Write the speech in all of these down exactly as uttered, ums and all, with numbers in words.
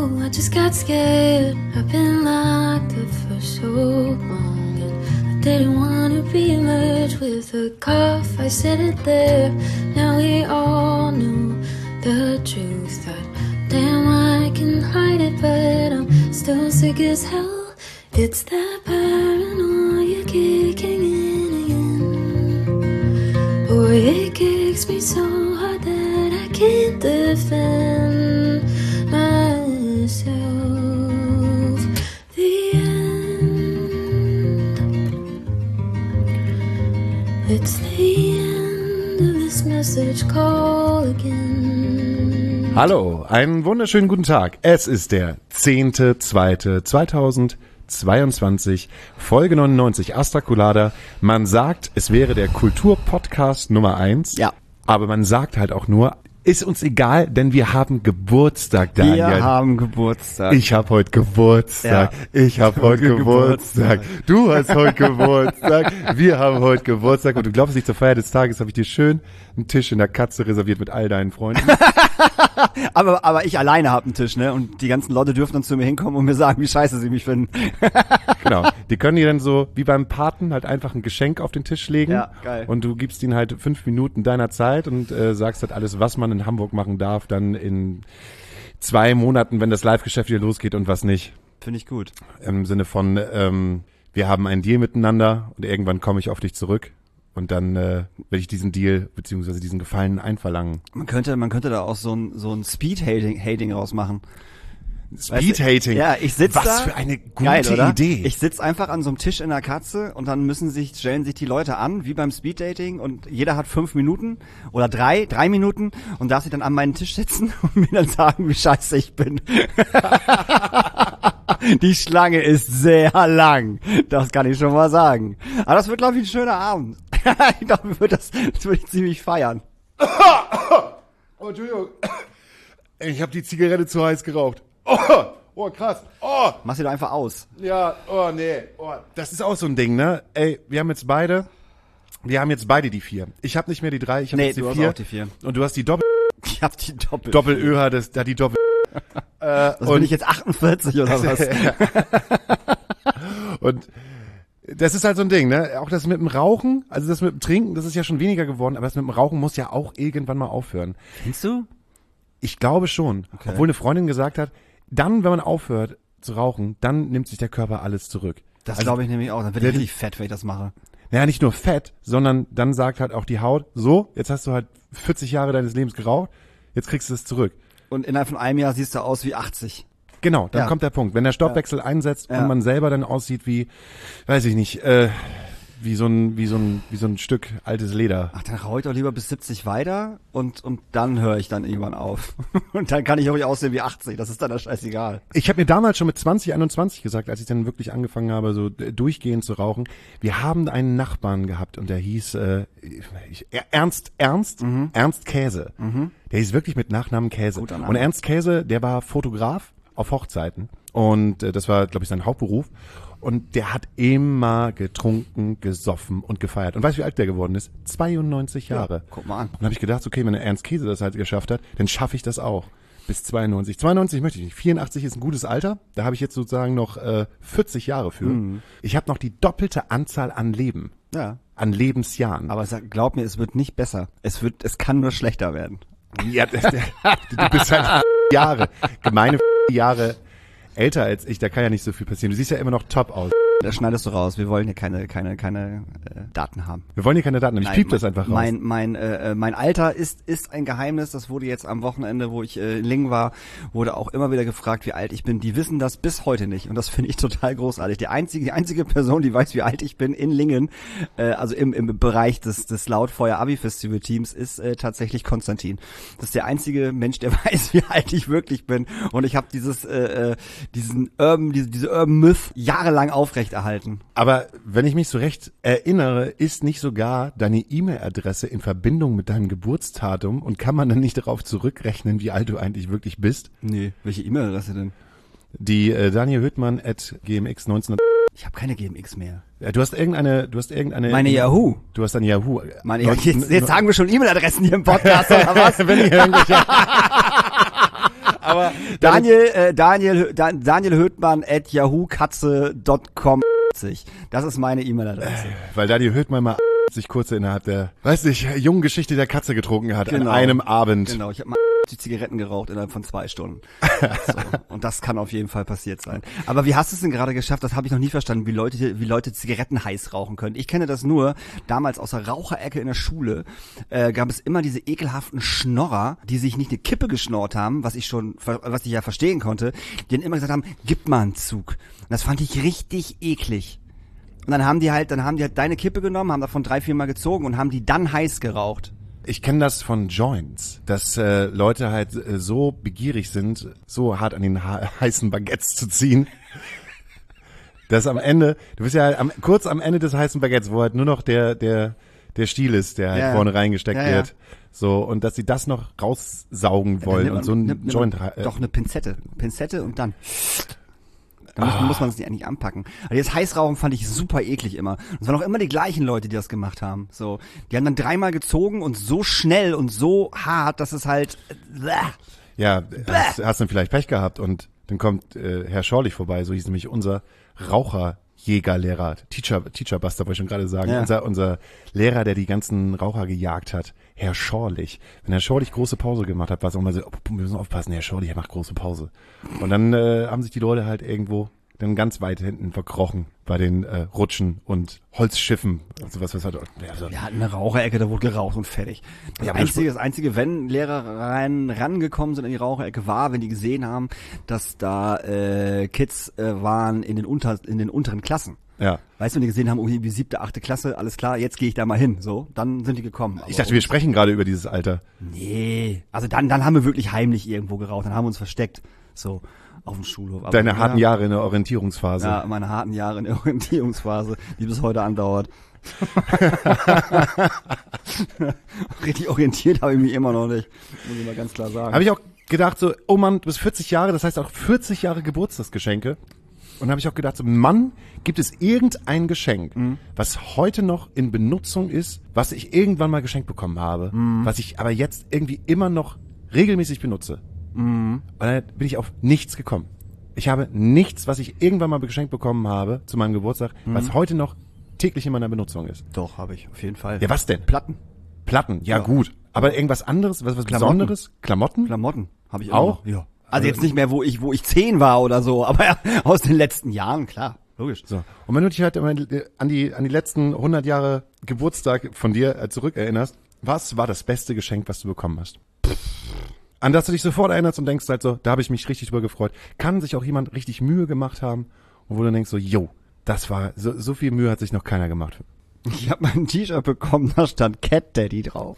know, I just got scared. I've been locked up for so long, and I didn't want to be merged with a cough. I said it there. Now we all know the truth. That damn, I can hide it, but I'm still sick as hell. It's that paranoia kicking in again. Boy, it kicks me so hard that I can't defend myself. The end. It's the end of this message call again. Hallo, einen wunderschönen guten Tag. Es ist der zehnte zweite zweitausendzweiundzwanzig, Folge neunundneunzig, Astra Colada. Man sagt, es wäre der Kulturpodcast Nummer eins. Ja. Aber man sagt halt auch nur, ist uns egal, denn wir haben Geburtstag, Daniel. Wir haben Geburtstag. Ich habe heute Geburtstag. Ja. Ich habe heute Geburtstag. Geburtstag. Du hast heute Geburtstag. Wir haben heute Geburtstag. Und du glaubst nicht, zur Feier des Tages habe ich dir schön einen Tisch in der Katze reserviert mit all deinen Freunden. aber aber ich alleine habe einen Tisch, ne? Und die ganzen Leute dürfen dann zu mir hinkommen und mir sagen, wie scheiße sie mich finden. Genau. Die können dir dann so, wie beim Paten, halt einfach ein Geschenk auf den Tisch legen. Ja, geil. Und du gibst ihnen halt fünf Minuten deiner Zeit und äh, sagst halt alles, was man in Hamburg machen darf, dann in zwei Monaten, wenn das Live-Geschäft wieder losgeht und was nicht. Finde ich gut. Im Sinne von, ähm, wir haben einen Deal miteinander und irgendwann komme ich auf dich zurück. Und dann äh, werde ich diesen Deal beziehungsweise diesen Gefallen einverlangen. Man könnte, man könnte da auch so ein so ein Speed-Hating Hating rausmachen. Speed-Hating? Ja, ich sitze da. Was für eine gute geil, oder? Idee. Ich sitze einfach an so einem Tisch in der Katze und dann müssen sich, stellen sich die Leute an, wie beim Speed-Dating, und jeder hat fünf Minuten oder drei, drei Minuten und darf sich dann an meinen Tisch setzen und mir dann sagen, wie scheiße ich bin. Die Schlange ist sehr lang. Das kann ich schon mal sagen. Aber das wird, glaube ich, ein schöner Abend. Ich glaube, wird das, das würde ich ziemlich feiern. Oh, Entschuldigung. Ich habe die Zigarette zu heiß geraucht. Oh, oh, krass. Oh. Mach sie doch einfach aus. Ja, oh, nee. Oh. Das ist auch so ein Ding, ne? Ey, wir haben jetzt beide, wir haben jetzt beide die vier. Ich habe nicht mehr die drei, ich habe nee, jetzt die du vier. Hast auch die vier. Und du hast die Doppel... Ich hab die Doppel... Doppel-Ö hat es, da die Doppel... äh, also bin ich jetzt achtundvierzig oder was? Und das ist halt so ein Ding, ne? Auch das mit dem Rauchen, also das mit dem Trinken, das ist ja schon weniger geworden, aber das mit dem Rauchen muss ja auch irgendwann mal aufhören. Findest du? Ich glaube schon. Okay. Obwohl eine Freundin gesagt hat, dann, wenn man aufhört zu rauchen, dann nimmt sich der Körper alles zurück. Das also, glaube ich nämlich auch. Dann wird ich richtig fett, wenn ich das mache. Naja, nicht nur fett, sondern dann sagt halt auch die Haut, so, jetzt hast du halt vierzig Jahre deines Lebens geraucht, jetzt kriegst du es zurück. Und innerhalb von einem Jahr siehst du aus wie achtzig. Genau, dann ja. kommt der Punkt. Wenn der Stoffwechsel ja. einsetzt und ja. man selber dann aussieht wie, weiß ich nicht, äh, wie so ein, wie so ein, wie so ein Stück altes Leder. Ach, dann rauche ich doch lieber bis siebzig weiter und, und dann höre ich dann irgendwann auf. Und dann kann ich auch nicht aussehen wie achtzig, das ist dann scheißegal. Ich habe mir damals schon mit zwanzig, einundzwanzig gesagt, als ich dann wirklich angefangen habe, so durchgehend zu rauchen, wir haben einen Nachbarn gehabt und der hieß, äh, ich, Ernst, Ernst, mhm. Ernst Käse. Mhm. Der hieß wirklich mit Nachnamen Käse. Und Ernst Käse, der war Fotograf auf Hochzeiten und äh, das war, glaube ich, sein Hauptberuf. Und der hat immer getrunken, gesoffen und gefeiert. Und weißt du, wie alt der geworden ist? zweiundneunzig Jahre. Ja, guck mal an. Und dann habe ich gedacht, okay, wenn der Ernst Käse das halt geschafft hat, dann schaffe ich das auch. Bis zweiundneunzig. zweiundneunzig möchte ich nicht. vierundachtzig ist ein gutes Alter. Da habe ich jetzt sozusagen noch äh, vierzig Jahre für. Mhm. Ich habe noch die doppelte Anzahl an Leben. Ja. An Lebensjahren. Aber sag, glaub mir, es wird nicht besser. Es wird, es kann nur schlechter werden. Ja, das, der, du bist halt Jahre, gemeine Jahre älter als ich, da kann ja nicht so viel passieren. Du siehst ja immer noch top aus. Das schneidest du raus. Wir wollen hier keine keine keine äh, Daten haben. Wir wollen hier keine Daten haben. Ich Nein, piep das einfach raus. Mein mein äh, mein Alter ist ist ein Geheimnis. Das wurde jetzt am Wochenende, wo ich äh, in Lingen war, wurde auch immer wieder gefragt, wie alt ich bin. Die wissen das bis heute nicht und das finde ich total großartig. Die einzige die einzige Person, die weiß, wie alt ich bin in Lingen, äh, also im im Bereich des des Lautfeuer Abi Festival Teams, ist äh, tatsächlich Konstantin. Das ist der einzige Mensch, der weiß, wie alt ich wirklich bin. Und ich habe dieses äh, diesen Urban diese diese Urban Myth jahrelang aufrecht erhalten. Aber wenn ich mich so recht erinnere, ist nicht sogar deine E-Mail-Adresse in Verbindung mit deinem Geburtsdatum und kann man dann nicht darauf zurückrechnen, wie alt du eigentlich wirklich bist? Nee, welche E-Mail-Adresse denn? Die äh, Daniel Hüttmann at G M X neunzehn. Ich habe keine G M X mehr. Ja, du hast irgendeine, du hast irgendeine. Meine Yahoo. Du hast eine Yahoo. Meine, ja, jetzt, jetzt sagen wir schon E-Mail-Adressen hier im Podcast oder was? Wenn ich irgendwelche. Aber Daniel, äh, Daniel, Da- Daniel Höhtmann at yahoo katze dot com. Das ist meine E-Mail-Adresse. Weil Daniel Höhtmann mal sich kurz innerhalb der, weiß nicht, jungen Geschichte der Katze getrunken hat Genau. an einem Abend. Genau, ich habe mal die Zigaretten geraucht innerhalb von zwei Stunden. So, und das kann auf jeden Fall passiert sein. Aber wie hast du es denn gerade geschafft? Das habe ich noch nie verstanden, wie Leute, wie Leute Zigaretten heiß rauchen können. Ich kenne das nur, damals aus der Raucherecke in der Schule äh, gab es immer diese ekelhaften Schnorrer, die sich nicht eine Kippe geschnorrt haben, was ich schon, was ich ja verstehen konnte, die dann immer gesagt haben, gib mal einen Zug. Und das fand ich richtig eklig. Und dann haben die halt, dann haben die halt deine Kippe genommen, haben davon drei, vier Mal gezogen und haben die dann heiß geraucht. Ich kenne das von Joints, dass äh, Leute halt äh, so begierig sind, so hart an den ha- heißen Baguettes zu ziehen, dass am Ende, du bist ja halt am, kurz am Ende des heißen Baguettes, wo halt nur noch der der der Stiel ist, der halt Ja, ja. vorne reingesteckt Ja, ja. wird, so, und dass sie das noch raussaugen wollen Dann und so ein nimm- nimm- Joint. nimm- Äh, Doch, eine Pinzette. Pinzette und dann. Da muss, muss man es nicht eigentlich anpacken. Also das Heißrauchen fand ich super eklig immer. Und es waren auch immer die gleichen Leute, die das gemacht haben. So, die haben dann dreimal gezogen und so schnell und so hart, dass es halt. Äh, Ja, hast, hast dann vielleicht Pech gehabt und dann kommt äh, Herr Schorlich vorbei, so hieß nämlich unser Raucherjägerlehrer, Teacher, Teacher Buster wollte ich schon gerade sagen, Ja. unser, unser Lehrer, der die ganzen Raucher gejagt hat, Herr Schorlich. Wenn Herr Schorlich große Pause gemacht hat, war es auch mal so, oh, wir müssen aufpassen, Herr Schorlich, er macht große Pause. Und dann äh, haben sich die Leute halt irgendwo dann ganz weit hinten verkrochen bei den äh, Rutschen und Holzschiffen und sowas, was halt, ja, so. Wir hatten eine Raucherecke, da wurde geraucht und fertig. Das, Ja, aber einzige, das einzige, wenn Lehrer rein, rangekommen sind in die Raucherecke, war, wenn die gesehen haben, dass da äh, Kids äh, waren in den, unter, in den unteren Klassen. Ja. Weißt du, wenn die gesehen haben, oh, irgendwie siebte, achte Klasse, alles klar, jetzt gehe ich da mal hin. So, dann sind die gekommen. Ich dachte, wir sprechen gerade über dieses Alter. Nee, also dann, dann haben wir wirklich heimlich irgendwo geraucht, dann haben wir uns versteckt. So, auf dem Schulhof. Aber Deine ja, harten Jahre in der Orientierungsphase. Ja, meine harten Jahre in der Orientierungsphase, die bis heute andauert. Richtig orientiert habe ich mich immer noch nicht, muss ich mal ganz klar sagen. Habe ich auch gedacht so, oh Mann, du bist vierzig Jahre, das heißt auch vierzig Jahre Geburtstagsgeschenke. Und habe ich auch gedacht so, Mann, gibt es irgendein Geschenk, Mhm. was heute noch in Benutzung ist, was ich irgendwann mal geschenkt bekommen habe, Mhm. was ich aber jetzt irgendwie immer noch regelmäßig benutze. Mhm. Und dann bin ich auf nichts gekommen. Ich habe nichts, was ich irgendwann mal geschenkt bekommen habe zu meinem Geburtstag, Mhm. was heute noch täglich in meiner Benutzung ist. Doch, habe ich, auf jeden Fall. Ja, was denn? Platten. Platten, ja, Ja. gut. Aber irgendwas anderes, was, was Klamotten. Besonderes? Klamotten? Klamotten habe ich immer Auch? noch. Ja. Also jetzt nicht mehr, wo ich, wo ich zehn war oder so, aber ja, aus den letzten Jahren, klar, logisch. So. Und wenn du dich halt immer an die, an die letzten hundert Jahre Geburtstag von dir äh, zurückerinnerst, was war das beste Geschenk, was du bekommen hast? An das du dich sofort erinnerst und denkst halt so, da habe ich mich richtig drüber gefreut. Kann sich auch jemand richtig Mühe gemacht haben, und wo du denkst so, yo, das war, so, so viel Mühe hat sich noch keiner gemacht. Ich habe mein T-Shirt bekommen, da stand Cat Daddy drauf.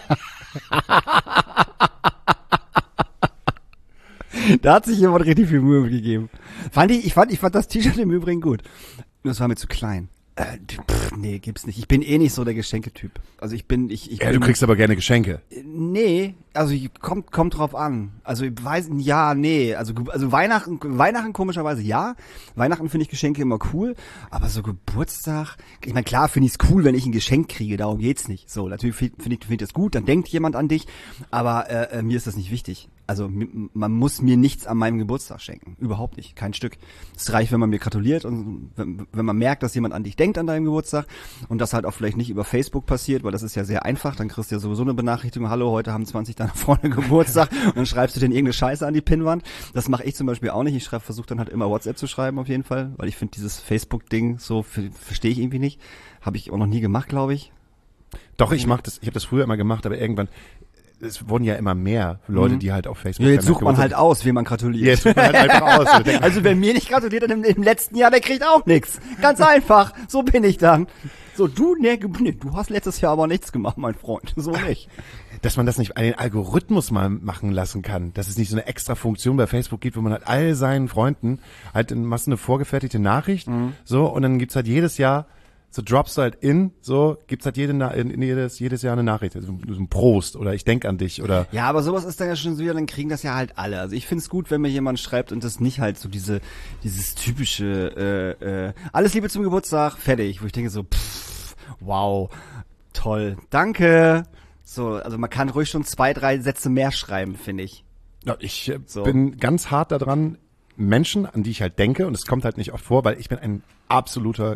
Da hat sich jemand richtig viel Mühe gegeben. Fand ich, ich fand, ich fand das T-Shirt im Übrigen gut. Nur es war mir zu klein. Äh, pff, nee, gibt's nicht. Ich bin eh nicht so der Geschenketyp. Also ich bin, ich, ich Ja, bin, du kriegst aber gerne Geschenke. Nee, also kommt kommt drauf an. Also ich weiß, ja, nee, also also Weihnachten Weihnachten komischerweise ja. Weihnachten finde ich Geschenke immer cool, aber so Geburtstag, ich meine klar finde ich es cool, wenn ich ein Geschenk kriege, darum geht's nicht. So, natürlich finde find ich finde das gut, dann denkt jemand an dich, aber äh, äh, mir ist das nicht wichtig. Also m- man muss mir nichts an meinem Geburtstag schenken, überhaupt nicht, kein Stück. Es reicht, wenn man mir gratuliert und wenn, wenn man merkt, dass jemand an dich denkt an deinem Geburtstag und das halt auch vielleicht nicht über Facebook passiert, weil das ist ja sehr einfach, dann kriegst du ja sowieso eine Benachrichtigung, hallo, heute haben zwanzig deiner Freunde Geburtstag und dann schreibst du denen irgendeine Scheiße an die Pinnwand. Das mache ich zum Beispiel auch nicht. Ich schreibe, versuche dann halt immer WhatsApp zu schreiben auf jeden Fall, weil ich finde dieses Facebook-Ding so, f- verstehe ich irgendwie nicht. Habe ich auch noch nie gemacht, glaube ich. Doch, ich mach das, ich habe das früher immer gemacht, aber irgendwann, es wurden ja immer mehr Leute, Mhm. die halt auf Facebook. Ja, jetzt dann sucht man halt Geburtstag- aus, wem man gratuliert. Jetzt sucht man halt einfach aus. Und denkt, Also wer mir nicht gratuliert hat im, im letzten Jahr, der kriegt auch nichts. Ganz einfach. So bin ich dann. So, du, nee, nee, du hast letztes Jahr aber nichts gemacht, mein Freund. So nicht. dass man das nicht an den Algorithmus mal machen lassen kann, dass es nicht so eine extra Funktion bei Facebook gibt, wo man halt all seinen Freunden halt in machst eine vorgefertigte Nachricht, Mhm. so, und dann gibt's halt jedes Jahr, so droppst du halt in, so, gibt's halt jede, Na- in, in jedes, jedes Jahr eine Nachricht, also so ein Prost oder ich denk an dich oder, Ja, aber sowas ist dann ja schon so wieder, dann kriegen das ja halt alle. Also ich find's gut, wenn mir jemand schreibt und das nicht halt so diese, dieses typische, äh, äh, alles Liebe zum Geburtstag, fertig, wo ich denke so, pff, wow, toll, danke. So, also man kann ruhig schon zwei, drei Sätze mehr schreiben, finde ich. Ja, ich äh, So. bin ganz hart daran, Menschen, an die ich halt denke, und es kommt halt nicht oft vor, weil ich bin ein absoluter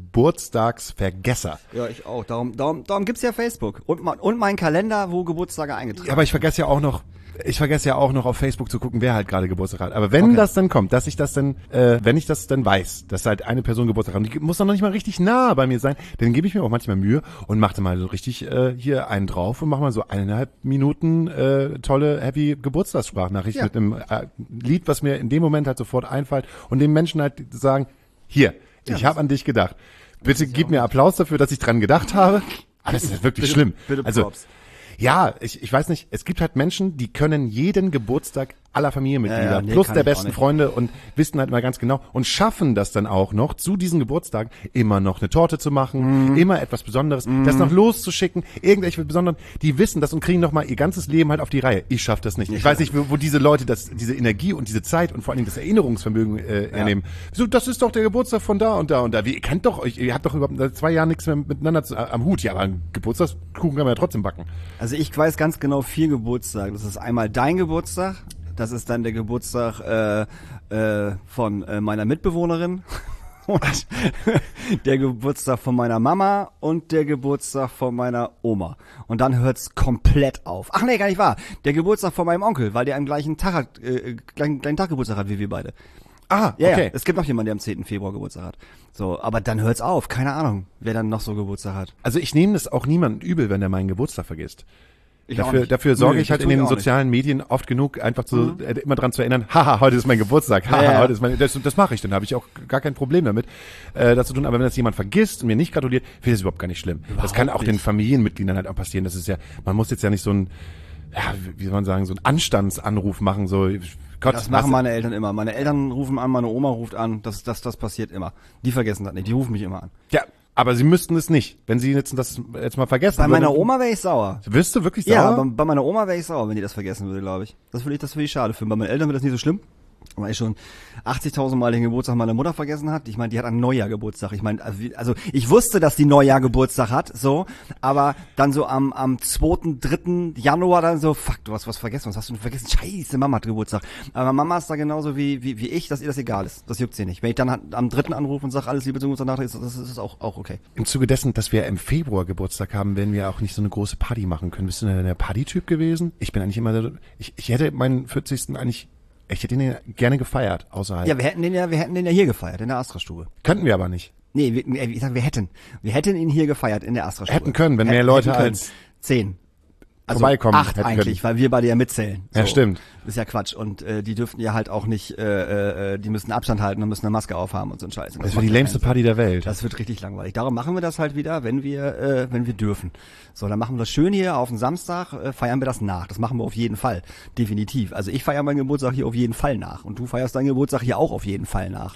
Geburtstagsvergesser. Ja, ich auch. Darum, darum, darum gibt's ja Facebook. Und, mein- und mein Kalender, wo Geburtstage eingetragen Ja, aber ich vergesse ja auch noch, ich vergesse ja auch noch auf Facebook zu gucken, wer halt gerade Geburtstag hat. Aber wenn Okay. das dann kommt, dass ich das dann, äh, wenn ich das dann weiß, dass halt eine Person Geburtstag hat, und die muss dann noch nicht mal richtig nah bei mir sein, dann gebe ich mir auch manchmal Mühe und mache dann mal so richtig äh, hier einen drauf und mache mal so eineinhalb Minuten äh, tolle Happy Geburtstagssprachnachricht Ja. mit einem äh, Lied, was mir in dem Moment halt sofort einfällt und den Menschen halt sagen, hier, Ja, ich habe an dich gedacht. Bitte gib mir Applaus dafür, dass ich dran gedacht habe. Aber das ist wirklich Bitte- schlimm. bitte also Props. ja, ich, ich weiß nicht, es gibt halt Menschen, die können jeden Geburtstag aller Familienmitglieder Ja, ja, nee, plus kann der ich auch besten nicht. Freunde und wissen halt immer ganz genau und schaffen das dann auch noch, zu diesen Geburtstagen immer noch eine Torte zu machen, Mhm. immer etwas Besonderes, das noch loszuschicken, irgendwelche Besonderen, die wissen das und kriegen noch mal ihr ganzes Leben halt auf die Reihe. Ich schaff das nicht. Ich weiß nicht, wo, wo diese Leute das, diese Energie und diese Zeit und vor allen Dingen das Erinnerungsvermögen äh, ernehmen. So, das ist doch der Geburtstag von da und da und da. Wie, ihr kennt doch euch, ihr habt doch überhaupt seit zwei Jahren nichts mehr miteinander zu, äh, am Hut. Ja, aber einen Geburtstagskuchen kann man ja trotzdem backen. Also ich weiß ganz genau vier Geburtstage. Das ist einmal dein Geburtstag, das ist dann der Geburtstag äh, äh, von äh, meiner Mitbewohnerin und der Geburtstag von meiner Mama und der Geburtstag von meiner Oma. Und dann hört's komplett auf. Ach nee, gar nicht wahr. Der Geburtstag von meinem Onkel, weil der am gleichen Tag hat, äh, gleichen, gleichen Tag Geburtstag hat wie wir beide. Ah, Ja, okay. ja, es gibt noch jemanden, der am zehnten Februar Geburtstag hat. So, aber dann hört's auf. Keine Ahnung, wer dann noch so Geburtstag hat. Also ich nehme das auch niemandem übel, wenn er meinen Geburtstag vergisst. Ich auch Dafür, nicht. dafür sorge Nö, ich halt das in tue den ich auch sozialen Medien oft genug, einfach zu, äh, immer dran zu erinnern, haha, heute ist mein Geburtstag, haha, Ja, ja. heute ist mein, das, das mache ich, dann habe ich auch gar kein Problem damit, äh, das zu tun. Aber wenn das jemand vergisst und mir nicht gratuliert, finde ich das überhaupt gar nicht schlimm. das kann auch nicht. den Familienmitgliedern halt auch passieren. Das ist ja, man muss jetzt ja nicht so ein, ja, wie soll man sagen, so einen Anstandsanruf machen, so, Gott, Das machen was- meine Eltern immer. Meine Eltern rufen an, meine Oma ruft an. Das, das, das passiert immer. Die vergessen das nicht. Die rufen mich immer an. Ja, aber sie müssten es nicht. Wenn sie jetzt das jetzt mal vergessen Bei meiner würden, Oma wäre ich sauer. wirst du wirklich Ja, sauer? bei, bei meiner Oma wäre ich sauer, wenn die das vergessen würde, glaube ich. Das würde ich, das würde ich schade finden. Bei meinen Eltern wäre das nicht so schlimm. Weil ich schon achtzigtausend Mal den Geburtstag meiner Mutter vergessen hat. Ich meine, die hat ein Neujahr Geburtstag. Ich meine, also, wie- also ich wusste, dass die Neujahr Geburtstag hat, so, aber dann so am am zweiten, dritten Januar dann so, fuck, du hast was vergessen, was hast du denn vergessen? Scheiße, Mama hat Geburtstag. Aber Mama ist da genauso wie wie, wie ich, dass ihr das egal ist. Das juckt sie nicht. Wenn ich dann halt am dritten anrufe und sage, alles Liebe zum Geburtstag nachträglich, das ist, das ist auch auch okay. Im Zuge dessen, dass wir im Februar Geburtstag haben, werden wir auch nicht so eine große Party machen können. Bist du denn der Partytyp gewesen? Ich bin eigentlich immer, so- ich, ich hätte meinen vierzigsten eigentlich, ich hätte ihn gerne gefeiert, außerhalb. Ja, wir hätten den ja, wir hätten den ja hier gefeiert, in der Astra-Stube. Könnten wir aber nicht. Nee, wir, ich sag, wir hätten. Wir hätten ihn hier gefeiert in der Astra-Stube. Hätten können, wenn Hätten- mehr Leute hätten können. als zehn. Also vorbeikommen acht hätten eigentlich, können. weil wir beide ja mitzählen. Ja, stimmt. Ist ja Quatsch. Und äh, die dürften ja halt auch nicht, äh, äh, die müssen Abstand halten und müssen eine Maske aufhaben und so ein Scheiß. Und Das war die macht ja lämste keinen Party der Welt. Sinn. Das wird richtig langweilig. Darum machen wir das halt wieder, wenn wir, äh, wenn wir dürfen. So, dann machen wir das schön hier auf den Samstag, äh, feiern wir das nach. Das machen wir auf jeden Fall. Definitiv. Also ich feiere meinen Geburtstag hier auf jeden Fall nach. Und du feierst deinen Geburtstag hier auch auf jeden Fall nach.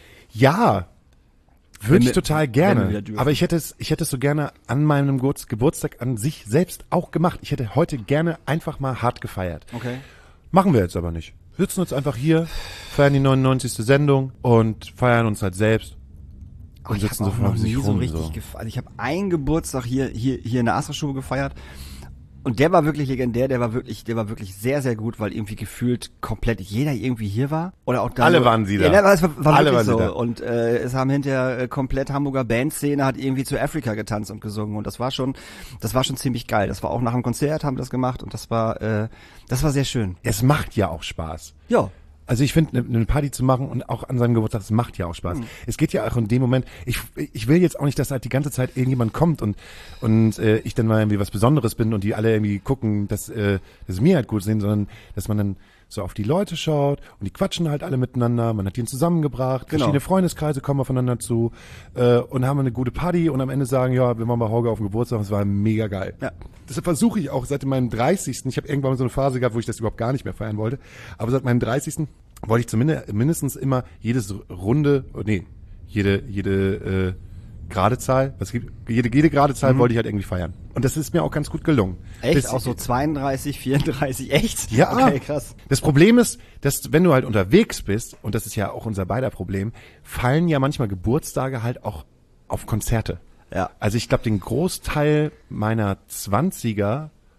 Ja, Wenn würde ich wir- total wenn wir wieder gerne. dürfen. Aber ich hätte es, ich hätte es so gerne an meinem Geburts- Geburtstag an sich selbst auch gemacht. Ich hätte heute gerne einfach mal hart gefeiert. Okay. Machen wir jetzt aber nicht. Wir sitzen uns einfach hier, feiern die neunundneunzigste Sendung und feiern uns halt selbst. Aber Und ich sitzen habe so auch vor noch sich nie so rum, richtig so. gefeiert. Also ich habe einen Geburtstag hier hier hier in der Astra-Stube gefeiert und der war wirklich legendär. Der war wirklich der war wirklich sehr sehr gut, weil irgendwie gefühlt komplett jeder irgendwie hier war oder auch da Alle so, waren sie da. Ja, das war, war Alle wirklich waren sie so. da. Und äh, es haben hinterher äh, komplett Hamburger Bandszene hat irgendwie zu Africa getanzt und gesungen und das war schon das war schon ziemlich geil. Das war auch nach dem Konzert haben wir das gemacht und das war äh, das war sehr schön. Es macht ja auch Spaß. Ja. Also ich finde, eine Party zu machen und auch an seinem Geburtstag, das macht ja auch Spaß. Es geht ja auch in dem Moment, ich, ich will jetzt auch nicht, dass halt die ganze Zeit irgendjemand kommt und und äh, ich dann mal irgendwie was Besonderes bin und die alle irgendwie gucken, dass, äh, dass es mir halt gut sehen, sondern dass man dann so auf die Leute schaut und die quatschen halt alle miteinander, man hat die zusammengebracht, Genau. verschiedene Freundeskreise kommen aufeinander zu äh, und haben eine gute Party und am Ende sagen, ja, wir waren bei Hauge auf dem Geburtstag und es war mega geil. Ja. Deshalb versuche ich auch seit meinem dreißigsten Ich habe irgendwann mal so eine Phase gehabt, wo ich das überhaupt gar nicht mehr feiern wollte, aber seit meinem dreißigsten wollte ich zumindest mindestens immer jedes Runde, oh, nee, jede jede äh, gerade Zahl, was gibt, jede jede gerade Zahl wollte ich halt irgendwie feiern. Und das ist mir auch ganz gut gelungen. Echt? Bis- Auch so zweiunddreißig, vierunddreißig, echt? Ja. Okay, krass. Das Problem ist, dass wenn du halt unterwegs bist, und das ist ja auch unser beider Problem, fallen ja manchmal Geburtstage halt auch auf Konzerte. Ja. Also ich glaube, den Großteil meiner Zwanziger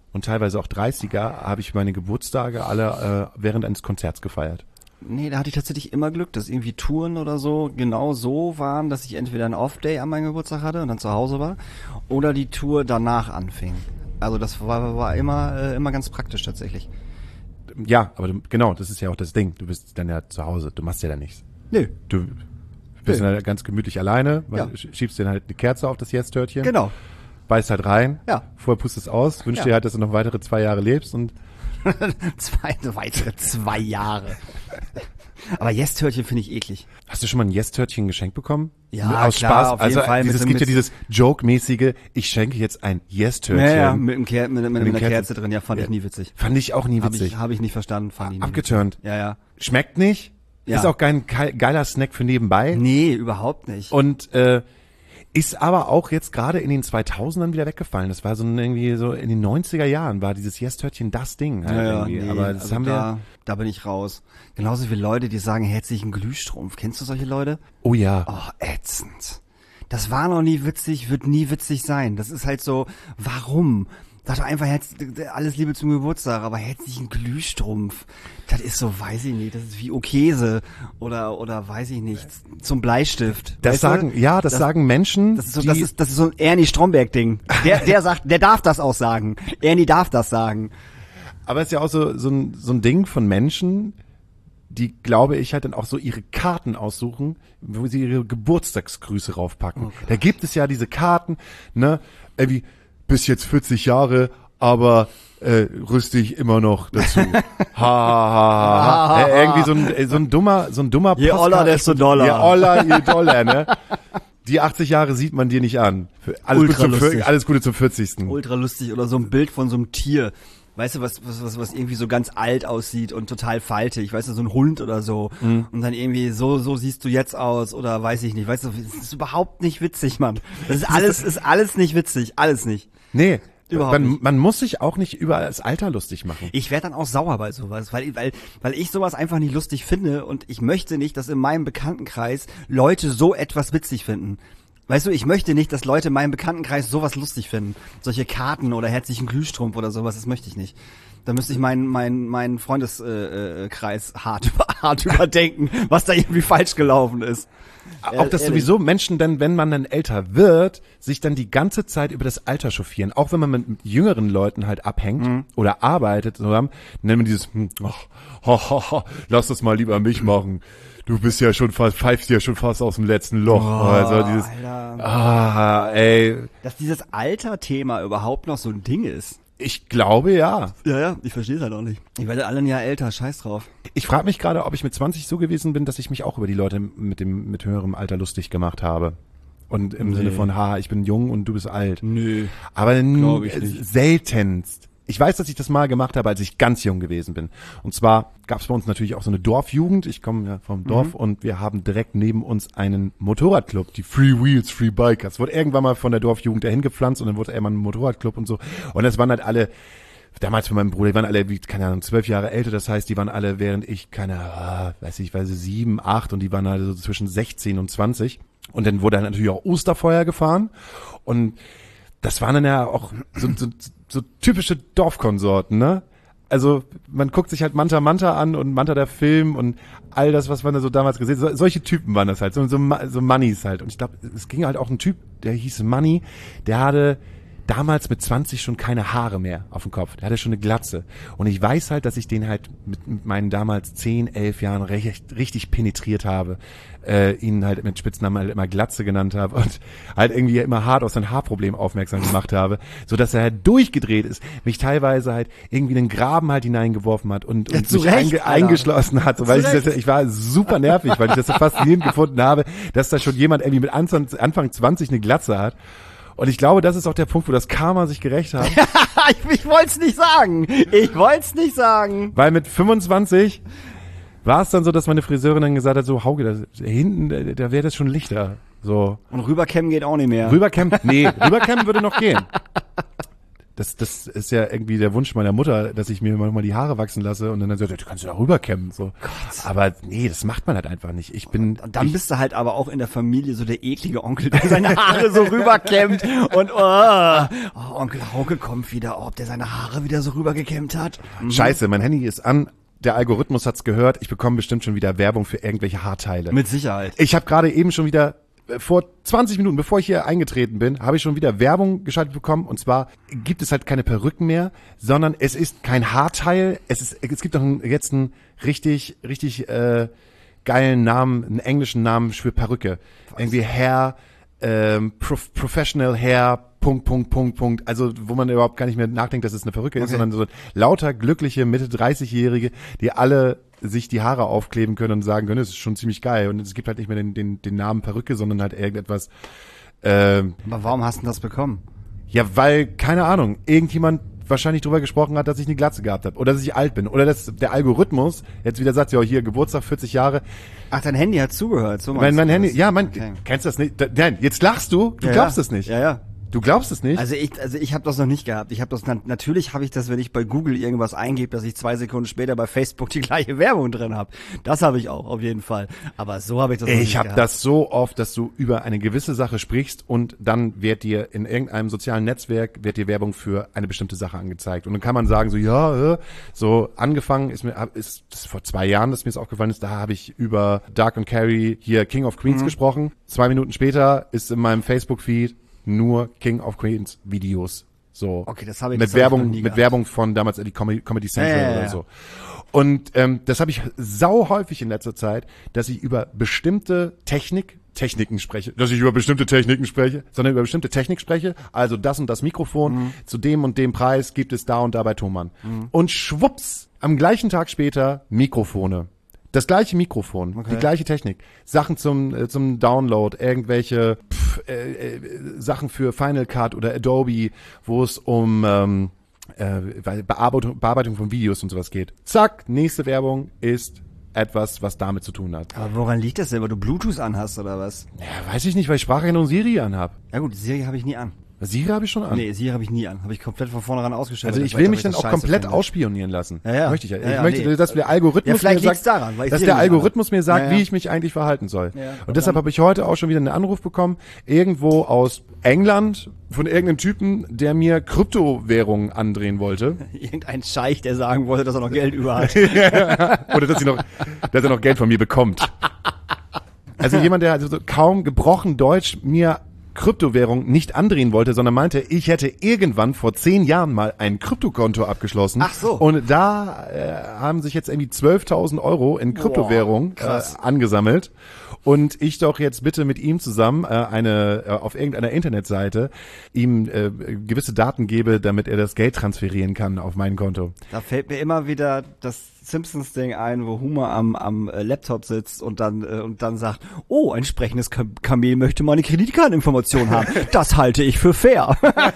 und teilweise auch dreißiger habe ich meine Geburtstage alle äh, während eines Konzerts gefeiert. Nee, da hatte ich tatsächlich immer Glück, dass irgendwie Touren oder so genau so waren, dass ich entweder einen Off-Day an meinem Geburtstag hatte und dann zu Hause war oder die Tour danach anfing. Also das war, war immer, äh, immer ganz praktisch tatsächlich. Ja, aber du, genau, das ist ja auch das Ding. Du bist dann ja zu Hause, du machst ja da nichts. Nö. Du bist Nö. dann ganz gemütlich alleine, weil Ja. du schiebst dir halt eine Kerze auf das Yes-Törtchen, Genau. beißt halt rein, Ja. vorher pustest es aus, wünschst Ja. dir halt, dass du noch weitere zwei Jahre lebst und zwei, weitere zwei Jahre. Aber Yes-Törtchen finde ich eklig. hast du schon mal ein Yes-Törtchen geschenkt bekommen? Ja, aus klar, Spaß. auf jeden also Fall. dieses, es Mit- gibt ja mit- dieses Joke-mäßige, ich schenke jetzt ein Yes-Törtchen. Ja, ja, mit, einem Ker mit, mit, mit den einer Kerzen. Kerze drin, ja, fand Ja. ich nie witzig. Fand ich auch nie Habe witzig. ich, hab ich nicht verstanden, fand ich nie Abgeturnt. witzig. Ja, ja. Schmeckt nicht. Ja. Ist auch kein ge- geiler Snack für nebenbei. Nee, überhaupt nicht. Und äh, ist aber auch jetzt gerade in den zweitausendern wieder weggefallen. Das war so ein, irgendwie so in den neunziger Jahren war dieses Yes-Törtchen das Ding. Halt Ja, ja, irgendwie. nee, aber das also haben wir. da, da bin ich raus. Genauso wie Leute, die sagen, herzlichen Glühstrumpf. Kennst du solche Leute? Oh ja. Oh, ätzend. Das war noch nie witzig, wird nie witzig sein. Das ist halt so, warum? Sag doch einfach herz, alles Liebe zum Geburtstag, aber herzlichen Glühstrumpf. Das ist so, weiß ich nicht, das ist wie Okese oder, oder weiß ich nicht, zum Bleistift. Das Weißt du? sagen, ja, das, Das- sagen Menschen. Das ist so, die, das ist, das ist so ein Ernie Stromberg-Ding. Der, der sagt, der darf das auch sagen. Ernie darf das sagen. aber es ist ja auch so, so, ein, so ein Ding von Menschen, die, glaube ich, halt dann auch so ihre Karten aussuchen, wo sie ihre Geburtstagsgrüße raufpacken. Da gibt es ja diese Karten, ne, irgendwie bis jetzt vierzig Jahre, aber äh, rüstig immer noch dazu. ha, ha, ha, ha. Äh, irgendwie so ein, äh, so ein dummer, so ein dummer Je Postkarte- oller, desto doller. Je oller, je doller, ne? Die achtzig Jahre sieht man dir nicht an. Für- Alles, Ultra Gute zum, lustig. alles Gute zum vierzigsten Ultra lustig oder so ein Bild von so einem Tier. Weißt du, was, was, was, was irgendwie so ganz alt aussieht und total faltig. Weißt du, so ein Hund oder so. Mhm. Und dann irgendwie, so, so siehst du jetzt aus oder weiß ich nicht. Weißt du, das ist überhaupt nicht witzig, Mann. Das ist alles, ist alles nicht witzig. Alles nicht. Nee, Überhaupt man, nicht. man muss sich auch nicht über das Alter lustig machen. Ich werde dann auch sauer bei sowas, weil, weil, weil ich sowas einfach nicht lustig finde und ich möchte nicht, dass in meinem Bekanntenkreis Leute so etwas witzig finden. Weißt du, ich möchte nicht, dass Leute in meinem Bekanntenkreis sowas lustig finden. Solche Karten oder herzlichen Glühstrumpf oder sowas, das möchte ich nicht. Da müsste ich meinen meinen meinen Freundeskreis äh, äh, Kreis hart über, hart überdenken, was da irgendwie falsch gelaufen ist. Auch dass ehrlich. sowieso Menschen dann, wenn man dann älter wird, sich dann die ganze Zeit über das Alter chauffieren. Auch wenn man mit jüngeren Leuten halt abhängt Mhm. oder arbeitet, so haben, nennen wir dieses, hm, ach, ha, ha, ha, lass das mal lieber mich machen. Du bist ja schon fast, pfeifst ja schon fast aus dem letzten Loch. Oh, also dieses, Alter. ah, ey, Dass dieses Alter-Thema überhaupt noch so ein Ding ist. ich glaube ja. Ja, ja, ich verstehe es halt auch nicht. Ich werde alle ein Jahr älter, scheiß drauf. Ich frage mich gerade, ob ich mit zwanzig so gewesen bin, dass ich mich auch über die Leute mit dem mit höherem Alter lustig gemacht habe. Und im Nee. Sinne von, ha, ich bin jung und du bist alt. Nö. Aber n- Glaub ich nicht. seltenst. Ich weiß, dass ich das mal gemacht habe, als ich ganz jung gewesen bin. Und zwar gab es bei uns natürlich auch so eine Dorfjugend. Ich komme ja vom Dorf Mhm. und wir haben direkt neben uns einen Motorradclub, die Free Wheels, Free Bikers. Wurde irgendwann mal von der Dorfjugend dahin gepflanzt und dann wurde irgendwann ein Motorradclub und so. Und das waren halt alle, damals von meinem Bruder, die waren alle, wie, keine Ahnung, zwölf Jahre älter. Das heißt, die waren alle, während ich, keine, ah, weiß ich, weiß ich, sieben, acht und die waren halt so zwischen sechzehn und zwanzig. Und dann wurde dann natürlich auch Osterfeuer gefahren und das waren dann ja auch so, so, so typische Dorfkonsorten, ne? Also man guckt sich halt Manta Manta an und Manta der Film und all das, was man da so damals gesehen hat. So, solche Typen waren das halt, so, so, so Moneys halt. Und ich glaube, es ging halt auch ein Typ, der hieß Money, der hatte damals mit zwanzig schon keine Haare mehr auf dem Kopf. Der hatte schon eine Glatze. Und ich weiß halt, dass ich den halt mit, mit meinen damals zehn, elf Jahren recht, richtig penetriert habe. Äh, ihn halt mit Spitznamen halt immer Glatze genannt habe und halt irgendwie immer hart auf sein Haarproblem aufmerksam gemacht habe, so dass er halt durchgedreht ist, mich teilweise halt irgendwie in den Graben halt hineingeworfen hat und, Ja, und zu mich Recht, einge Alter. eingeschlossen hat. So, weil Zu ich, das, ich war super nervig, weil ich das so faszinierend gefunden habe, dass da schon jemand irgendwie mit Anfang, Anfang zwanzig eine Glatze hat. Und ich glaube, das ist auch der Punkt, wo das Karma sich gerecht hat. ich ich wollte es nicht sagen. Ich wollte es nicht sagen. Weil mit fünfundzwanzig war es dann so, dass meine Friseurin dann gesagt hat, so Hauke, da hinten, da, da wäre das schon lichter. So Und rüberkämmen geht auch nicht mehr. rüberkämmen, nee, rüberkämmen würde noch gehen. Das, das ist ja irgendwie der Wunsch meiner Mutter, dass ich mir manchmal die Haare wachsen lasse und dann sagt, du kannst du da rüberkämmen. So. Gott. Aber nee, das macht man halt einfach nicht. Ich bin. Und dann ich, bist du halt aber auch in der Familie so der eklige Onkel, der seine Haare so rüberkämmt und oh, oh, Onkel Hauke kommt wieder, ob der seine Haare wieder so rübergekämmt hat. Mhm. Scheiße, mein Handy ist an. Der Algorithmus hat's gehört. Ich bekomme bestimmt schon wieder Werbung für irgendwelche Haarteile. Mit Sicherheit. Ich habe gerade eben schon wieder vor zwanzig Minuten, bevor ich hier eingetreten bin, habe ich schon wieder Werbung geschaltet bekommen. Und zwar gibt es halt keine Perücken mehr, sondern es ist kein Haarteil. Es ist, es gibt doch einen, jetzt einen richtig, richtig äh, geilen Namen, einen englischen Namen für Perücke. Irgendwie Hair, ähm, Prof- Professional Hair, Punkt, Punkt, Punkt, Punkt. Also wo man überhaupt gar nicht mehr nachdenkt, dass es eine Perücke ist, Okay. sondern so lauter glückliche Mitte dreißig-Jährige, die alle sich die Haare aufkleben können und sagen können, das ist schon ziemlich geil. Und es gibt halt nicht mehr den, den, den Namen Perücke, sondern halt irgendetwas. Ähm, Aber warum hast du das bekommen? ja, weil, keine Ahnung, irgendjemand wahrscheinlich drüber gesprochen hat, dass ich eine Glatze gehabt habe oder dass ich alt bin oder dass der Algorithmus jetzt wieder sagt, ja, hier Geburtstag vierzig Jahre. Ach, dein Handy hat zugehört. So Mein, mein meinst du Handy, das? ja, mein, Okay. kennst du das nicht? Da, nein, jetzt lachst du, du Ja, glaubst ja. es nicht. Ja, ja. Du glaubst es nicht? Also ich, also ich habe das noch nicht gehabt. Ich habe das na- natürlich habe ich das, wenn ich bei Google irgendwas eingebe, dass ich zwei Sekunden später bei Facebook die gleiche Werbung drin habe. Das habe ich auch auf jeden Fall. Aber so habe ich das noch nicht Ich habe gehabt. das so oft, dass du über eine gewisse Sache sprichst und dann wird dir in irgendeinem sozialen Netzwerk wird dir Werbung für eine bestimmte Sache angezeigt. Und dann kann man sagen so, ja, äh, so angefangen ist mir, ist das vor zwei Jahren, dass mir das aufgefallen ist, da habe ich über Dark und Carrie hier King of Queens Mhm. gesprochen. Zwei Minuten später ist in meinem Facebook-Feed nur King of Queens Videos. So. Okay, das habe ich- mit das habe ich Werbung, noch nie mit gehabt. Werbung von damals die Comedy, Comedy Central Ja, ja, ja, oder ja. so. Und ähm, das habe ich sau häufig in letzter Zeit, dass ich über bestimmte Technik, Techniken spreche, dass ich über bestimmte Techniken spreche, sondern über bestimmte Technik spreche, also das und das Mikrofon, Mhm. zu dem und dem Preis gibt es da und da bei Thomann. Und schwupps, am gleichen Tag später Mikrofone. Das gleiche Mikrofon, Okay. die gleiche Technik, Sachen zum äh, zum Download, irgendwelche pff, äh, äh, Sachen für Final Cut oder Adobe, wo es um ähm, äh, Bearbeitung, Bearbeitung von Videos und sowas geht. Zack, nächste Werbung ist etwas, was damit zu tun hat. Aber woran liegt das denn, weil du Bluetooth anhast oder was? Ja, weiß ich nicht, weil ich Spracherinnerung Siri anhab. Ja gut, Siri habe ich nie an. Siri habe ich schon an. Nee, Siri habe ich nie an. Habe ich komplett von vornherein ausgestellt. Also weil ich weiß, will dass mich dann das auch scheiße komplett finde. ausspionieren lassen. Ja, ja. Möchte ich ja. Ja, Ich ja, möchte, nee. dass der Algorithmus Ja, vielleicht mir sagt, liegt's daran, weil ich dass Siri der nicht Algorithmus mir sagt, Ja, ja. wie ich mich eigentlich verhalten soll. Ja, und deshalb habe ich heute auch schon wieder einen Anruf bekommen, irgendwo aus England, von irgendeinem Typen, der mir Kryptowährungen andrehen wollte. Irgendein Scheich, der sagen wollte, dass er noch Geld über hat. Oder dass, sie noch, dass er noch Geld von mir bekommt. Also jemand, der also so kaum gebrochen Deutsch mir Kryptowährung nicht andrehen wollte, sondern meinte, ich hätte irgendwann vor zehn Jahren mal ein Kryptokonto abgeschlossen. Ach so. Und da äh, haben sich jetzt irgendwie zwölftausend Euro in Kryptowährung Boah, krass. äh, angesammelt. Und ich doch jetzt bitte mit ihm zusammen äh, eine äh, auf irgendeiner Internetseite ihm äh, gewisse Daten gebe, damit er das Geld transferieren kann auf mein Konto. Da fällt mir immer wieder das Simpsons-Ding ein, wo Homer am, am äh, Laptop sitzt und dann äh, und dann sagt, oh, ein sprechendes Kam- Kamel möchte meine Kreditkarteninformation haben. Das halte ich für fair.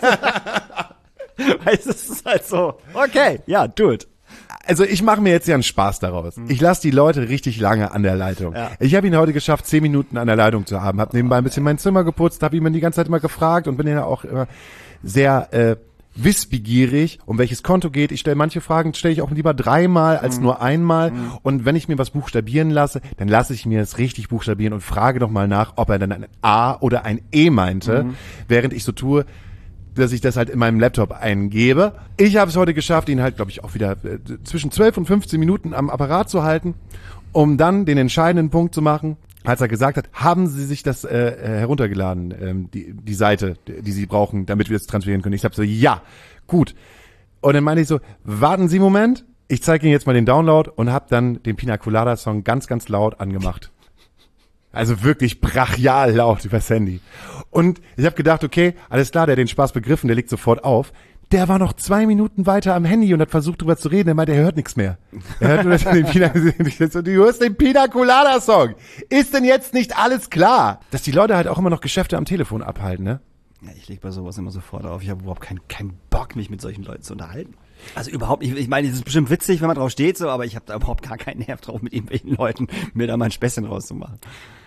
Weißt du, es ist halt so, okay, ja, do it. Also ich mache mir jetzt ja einen Spaß daraus. Ich lasse die Leute richtig lange an der Leitung. Ja. Ich habe ihn heute geschafft, zehn Minuten an der Leitung zu haben. Habe nebenbei ein bisschen mein Zimmer geputzt, habe ihn die ganze Zeit immer gefragt und bin ja auch immer sehr äh, wissbegierig, um welches Konto geht. Ich stelle manche Fragen, stelle ich auch lieber dreimal als nur einmal. Und wenn ich mir was buchstabieren lasse, dann lasse ich mir es richtig buchstabieren und frage nochmal nach, ob er dann ein A oder ein E meinte, während ich so tue, dass ich das halt in meinem Laptop eingebe. Ich habe es heute geschafft, ihn halt, glaube ich, auch wieder äh, zwischen zwölf und fünfzehn Minuten am Apparat zu halten, um dann den entscheidenden Punkt zu machen, als er gesagt hat, haben Sie sich das äh, heruntergeladen, ähm, die, die Seite, die Sie brauchen, damit wir es transferieren können. Ich habe so, ja, gut. Und dann meinte ich so, warten Sie einen Moment, ich zeige Ihnen jetzt mal den Download und habe dann den Pina Colada Song ganz, ganz laut angemacht. Also wirklich brachial laut übers Handy. Und ich habe gedacht, okay, alles klar, der hat den Spaß begriffen, der legt sofort auf. Der war noch zwei Minuten weiter am Handy und hat versucht drüber zu reden. Er meinte, er hört nichts mehr. Er hört nur den Pina, du hörst den Pina Colada Song. Ist denn jetzt nicht alles klar? Dass die Leute halt auch immer noch Geschäfte am Telefon abhalten, ne? Ja, ich leg bei sowas immer sofort auf. Ich habe überhaupt keinen keinen Bock, mich mit solchen Leuten zu unterhalten. Also überhaupt nicht. Ich meine, es ist bestimmt witzig, wenn man drauf steht, so, aber ich habe da überhaupt gar keinen Nerv drauf, mit irgendwelchen Leuten mir da mal ein Späßchen rauszumachen.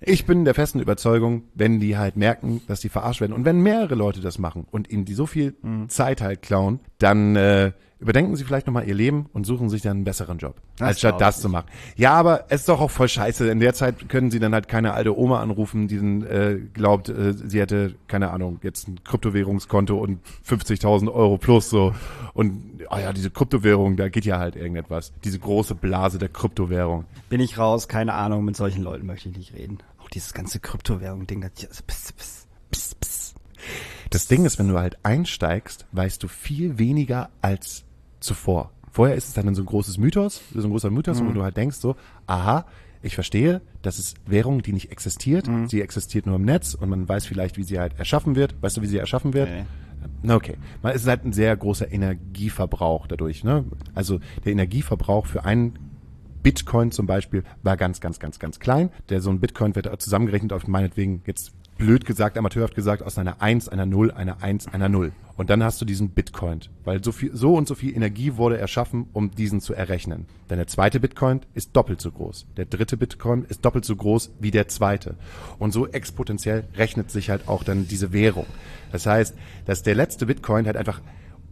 Ich bin der festen Überzeugung, wenn die halt merken, dass die verarscht werden und wenn mehrere Leute das machen und ihnen die so viel mhm. Zeit halt klauen, dann äh, überdenken sie vielleicht nochmal ihr Leben und suchen sich dann einen besseren Job, das als statt das zu machen. Ja, aber es ist doch auch voll scheiße. In der Zeit können sie dann halt keine alte Oma anrufen, die dann, äh, glaubt, äh, sie hätte, keine Ahnung, jetzt ein Kryptowährungskonto und fünfzigtausend Euro plus so. Und, oh ja, diese Kryptowährung, da geht ja halt irgendetwas. Diese große Blase der Kryptowährung. Bin ich raus, keine Ahnung, mit solchen Leuten möchte ich nicht reden. Auch dieses ganze Kryptowährung-Ding, das pss, pss, pss, pss. Das Ding ist, wenn du halt einsteigst, weißt du viel weniger als zuvor. Vorher ist es dann so ein großes Mythos, so ein großer Mythos, mhm. wo du halt denkst so, aha, ich verstehe, das ist Währung, die nicht existiert. Mhm. Sie existiert nur im Netz und man weiß vielleicht, wie sie halt erschaffen wird. Weißt du, wie sie erschaffen wird? Okay. Na okay. Es ist halt ein sehr großer Energieverbrauch dadurch, ne? Also der Energieverbrauch für einen Bitcoin zum Beispiel war ganz, ganz, ganz, ganz klein. Der so ein Bitcoin wird zusammengerechnet auf meinetwegen jetzt blöd gesagt, amateurhaft gesagt, aus einer eins, einer null, einer eins, einer null. Und dann hast du diesen Bitcoin, weil so viel, so und so viel Energie wurde erschaffen, um diesen zu errechnen. Denn der zweite Bitcoin ist doppelt so groß. Der dritte Bitcoin ist doppelt so groß wie der zweite. Und so exponentiell rechnet sich halt auch dann diese Währung. Das heißt, dass der letzte Bitcoin halt einfach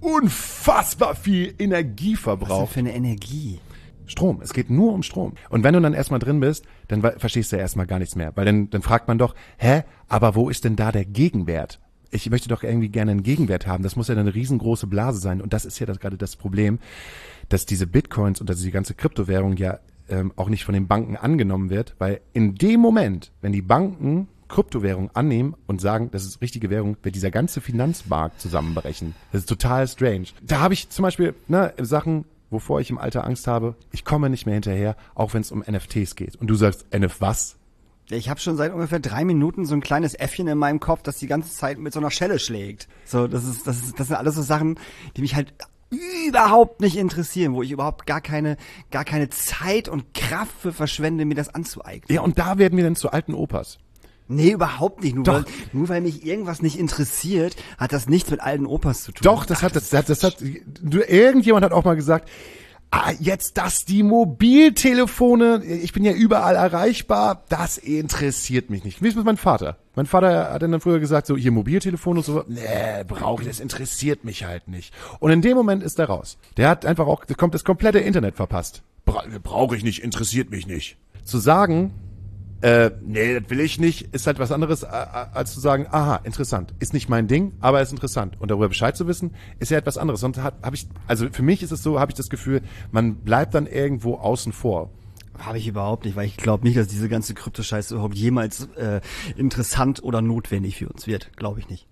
unfassbar viel Energie verbraucht. Was denn für eine Energie? Strom. Es geht nur um Strom. Und wenn du dann erstmal drin bist, dann verstehst du ja erstmal gar nichts mehr. Weil dann, dann fragt man doch, hä, aber wo ist denn da der Gegenwert? Ich möchte doch irgendwie gerne einen Gegenwert haben. Das muss ja eine riesengroße Blase sein. Und das ist ja das, gerade das Problem, dass diese Bitcoins und dass die ganze Kryptowährung ja ähm, auch nicht von den Banken angenommen wird. Weil in dem Moment, wenn die Banken Kryptowährung annehmen und sagen, das ist richtige Währung, wird dieser ganze Finanzmarkt zusammenbrechen. Das ist total strange. Da habe ich zum Beispiel ne, Sachen, wovor ich im Alter Angst habe, ich komme nicht mehr hinterher, auch wenn es um N F Ts geht. Und du sagst, N F was? Ich habe schon seit ungefähr drei Minuten so ein kleines Äffchen in meinem Kopf, das die ganze Zeit mit so einer Schelle schlägt. So, das ist, das ist, das sind alles so Sachen, die mich halt überhaupt nicht interessieren, wo ich überhaupt gar keine, gar keine Zeit und Kraft für verschwende, mir das anzueignen. Ja, und da werden wir dann zu alten Opas. Nee, überhaupt nicht. Nur weil, nur weil mich irgendwas nicht interessiert, hat das nichts mit alten Opas zu tun. Doch, das Ach, hat, das, das, das hat, du, irgendjemand hat auch mal gesagt, ah, jetzt das, die Mobiltelefone, ich bin ja überall erreichbar, das interessiert mich nicht. Wie ist mit meinem Vater? Mein Vater hat dann früher gesagt, so, hier Mobiltelefone und so, nee, brauche ich, das interessiert mich halt nicht. Und in dem Moment ist er raus. Der hat einfach auch, da kommt das komplette Internet verpasst. Bra- brauche ich nicht, interessiert mich nicht. Zu sagen, Äh, nee, das will ich nicht, ist halt was anderes, äh, als zu sagen, aha, interessant, ist nicht mein Ding, aber ist interessant. Und darüber Bescheid zu wissen, ist ja etwas anderes. Sonst habe ich, also für mich ist es so, habe ich das Gefühl, man bleibt dann irgendwo außen vor. Habe ich überhaupt nicht, weil ich glaube nicht, dass diese ganze Kryptoscheiße überhaupt jemals äh, interessant oder notwendig für uns wird. Glaube ich nicht.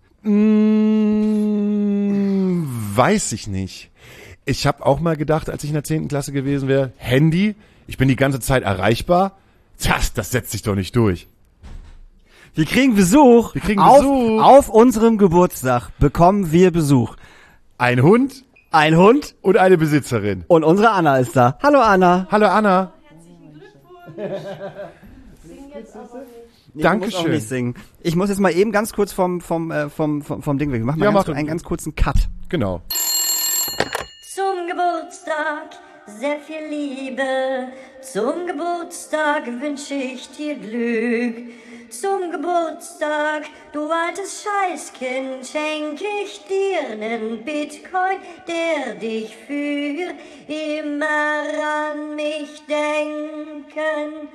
Mmh, weiß ich nicht. Ich habe auch mal gedacht, als ich in der zehnten Klasse gewesen wäre, Handy, ich bin die ganze Zeit erreichbar. Das, das setzt sich doch nicht durch. Wir kriegen Besuch. Wir kriegen auf, Besuch. Auf unserem Geburtstag bekommen wir Besuch. Ein Hund. Ein Hund. Und eine Besitzerin. Und unsere Anna ist da. Hallo Anna. Hallo Anna. Herzlichen Glückwunsch. Sing jetzt aber nicht. Nee, Dankeschön. Du musst auch nicht singen. Ich muss jetzt mal eben ganz kurz vom, vom, äh, vom, vom, vom Ding weg. Wir machen mal Ja, ganz, mach einen ganz kurzen Cut. Genau. Zum Geburtstag sehr viel Liebe. Zum Geburtstag wünsche ich dir Glück. Zum Geburtstag, du altes Scheißkind, schenk ich dir nen Bitcoin, der dich für immer an mich denken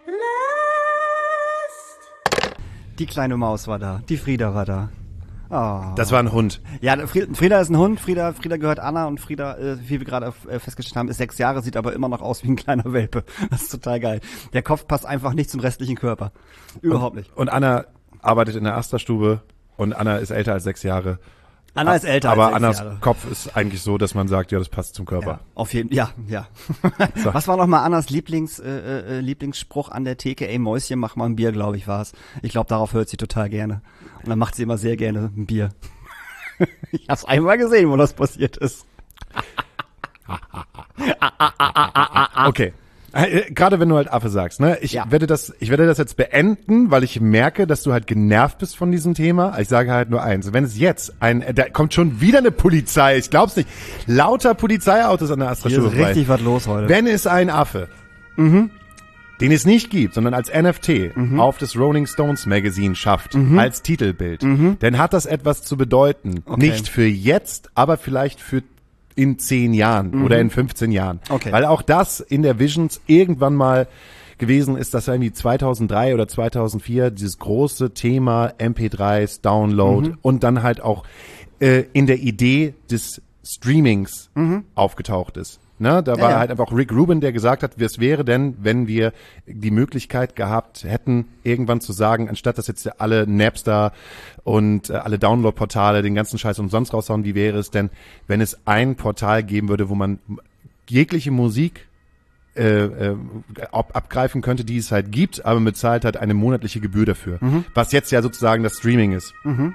lässt. Die kleine Maus war da. Die Frieda war da. Oh. Das war ein Hund. Ja, Frieda ist ein Hund. Frieda, Frieda gehört Anna und Frieda, äh, wie wir gerade äh, festgestellt haben, ist sechs Jahre, sieht aber immer noch aus wie ein kleiner Welpe. Das ist total geil. Der Kopf passt einfach nicht zum restlichen Körper. Überhaupt und, nicht. Und Anna arbeitet in der Asterstube und Anna ist älter als sechs Jahre. Anna ist älter aber als sechs Annas Jahre. Kopf ist eigentlich so, dass man sagt, ja, das passt zum Körper. Ja, auf jeden, ja, ja. So. Was war noch mal Annas Lieblings, äh, äh, Lieblingsspruch an der Theke? Ey, Mäuschen, mach mal ein Bier, glaube ich, war's. Ich glaube, darauf hört sie total gerne. Und dann macht sie immer sehr gerne ein Bier. Ich hab's einmal gesehen, wo das passiert ist. Okay. Äh, Gerade wenn du halt Affe sagst, ne? Ich Ja. werde das, ich werde das jetzt beenden, weil ich merke, dass du halt genervt bist von diesem Thema. Ich sage halt nur eins. Wenn es jetzt ein, da kommt schon wieder eine Polizei, ich glaub's nicht. Lauter Polizeiautos an der Hier Astra-Schule ist richtig was los heute. Wenn es ein Affe, Mhm. den es nicht gibt, sondern als N F T mhm. auf das Rolling Stones Magazine schafft, mhm. als Titelbild, mhm. dann hat das etwas zu bedeuten. Okay. Nicht für jetzt, aber vielleicht für in zehn Jahren mhm. oder in fünfzehn Jahren. Okay. Weil auch das in der Visions irgendwann mal gewesen ist, dass irgendwie zweitausenddrei oder zweitausendvier dieses große Thema M P dreis, Download mhm. und dann halt auch äh, in der Idee des Streamings mhm. aufgetaucht ist. Ne, da ja, war ja. halt einfach Rick Rubin, der gesagt hat, was wäre denn, wenn wir die Möglichkeit gehabt hätten, irgendwann zu sagen, anstatt dass jetzt alle Napster und äh, alle Download-Portale den ganzen Scheiß umsonst raushauen, wie wäre es denn, wenn es ein Portal geben würde, wo man jegliche Musik Äh, äh, ab, abgreifen könnte, die es halt gibt, aber man bezahlt halt eine monatliche Gebühr dafür. Mhm. Was jetzt ja sozusagen das Streaming ist. Mhm.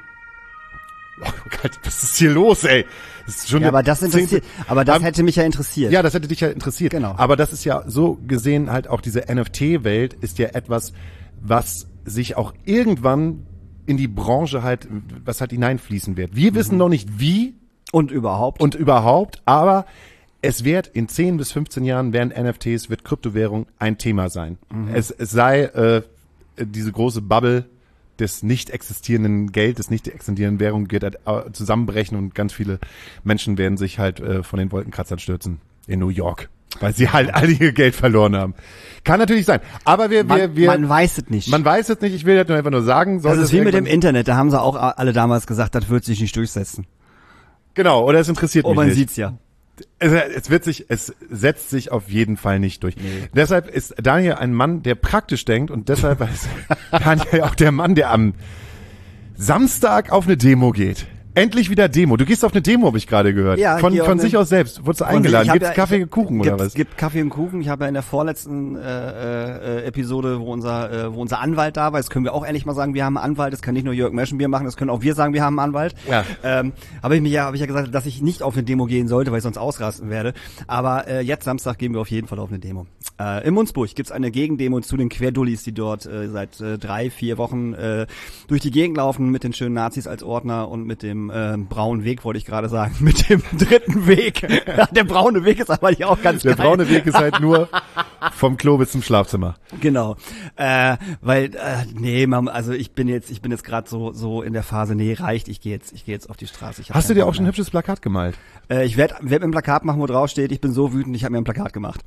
Oh Gott, was ist hier los, ey? Das ist schon ja, aber das interessiert, aber das hätte mich ja interessiert. Ja, das hätte dich ja interessiert. Genau. Aber das ist ja so gesehen halt auch diese N F T-Welt ist ja etwas, was sich auch irgendwann in die Branche halt, was halt hineinfließen wird. Wir mhm. wissen noch nicht wie. Und überhaupt. Und überhaupt, aber es wird in zehn bis fünfzehn Jahren werden N F Ts, wird Kryptowährung ein Thema sein. Mhm. Es, es sei äh, diese große Bubble des nicht existierenden Geld, des nicht existierenden Währung wird halt zusammenbrechen und ganz viele Menschen werden sich halt äh, von den Wolkenkratzern stürzen in New York, weil sie halt all ihr Geld verloren haben. Kann natürlich sein, aber wir, wir, man, wir man weiß es nicht. Man weiß es nicht. Ich will halt nur einfach nur sagen, das ist wie mit dem Internet. Da haben sie auch alle damals gesagt, das wird sich nicht durchsetzen. Genau, oder es interessiert oh, mich man nicht. Man sieht's ja. Es, es wird sich, es setzt sich auf jeden Fall nicht durch. Nee. Deshalb ist Daniel ein Mann, der praktisch denkt und deshalb ist Daniel auch der Mann, der am Samstag auf eine Demo geht. Endlich wieder Demo. Du gehst auf eine Demo, habe ich gerade gehört. Ja, von von sich aus selbst. Wurdest du eingeladen? Gibt's ja, Kaffee und Kuchen oder was? Es gibt Kaffee und Kuchen. Ich habe ja in der vorletzten äh, äh, Episode, wo unser äh, wo unser Anwalt da war, das können wir auch ehrlich mal sagen, wir haben einen Anwalt. Das kann nicht nur Jörg Meschenbier machen, das können auch wir sagen, wir haben einen Anwalt. Ja. Ähm, habe ich mich ja, habe ich ja gesagt, dass ich nicht auf eine Demo gehen sollte, weil ich sonst ausrasten werde. Aber äh, jetzt Samstag gehen wir auf jeden Fall auf eine Demo. Äh, in Munzburg gibt's eine Gegendemo zu den Querdullis, die dort äh, seit äh, drei, vier Wochen äh, durch die Gegend laufen mit den schönen Nazis als Ordner und mit dem äh, braunen Weg, wollte ich gerade sagen, mit dem dritten Weg. Der braune Weg ist aber hier auch ganz Der geil. braune Weg ist halt nur vom Klo bis zum Schlafzimmer. Genau, äh, weil äh, nee, Mama, also ich bin jetzt, ich bin jetzt gerade so so in der Phase, nee, reicht, ich gehe jetzt, ich gehe jetzt auf die Straße. Ich Hast du dir auch schon ein hübsches Plakat gemalt? Äh, ich werde werd mir ein Plakat machen, wo drauf steht, ich bin so wütend, ich habe mir ein Plakat gemacht.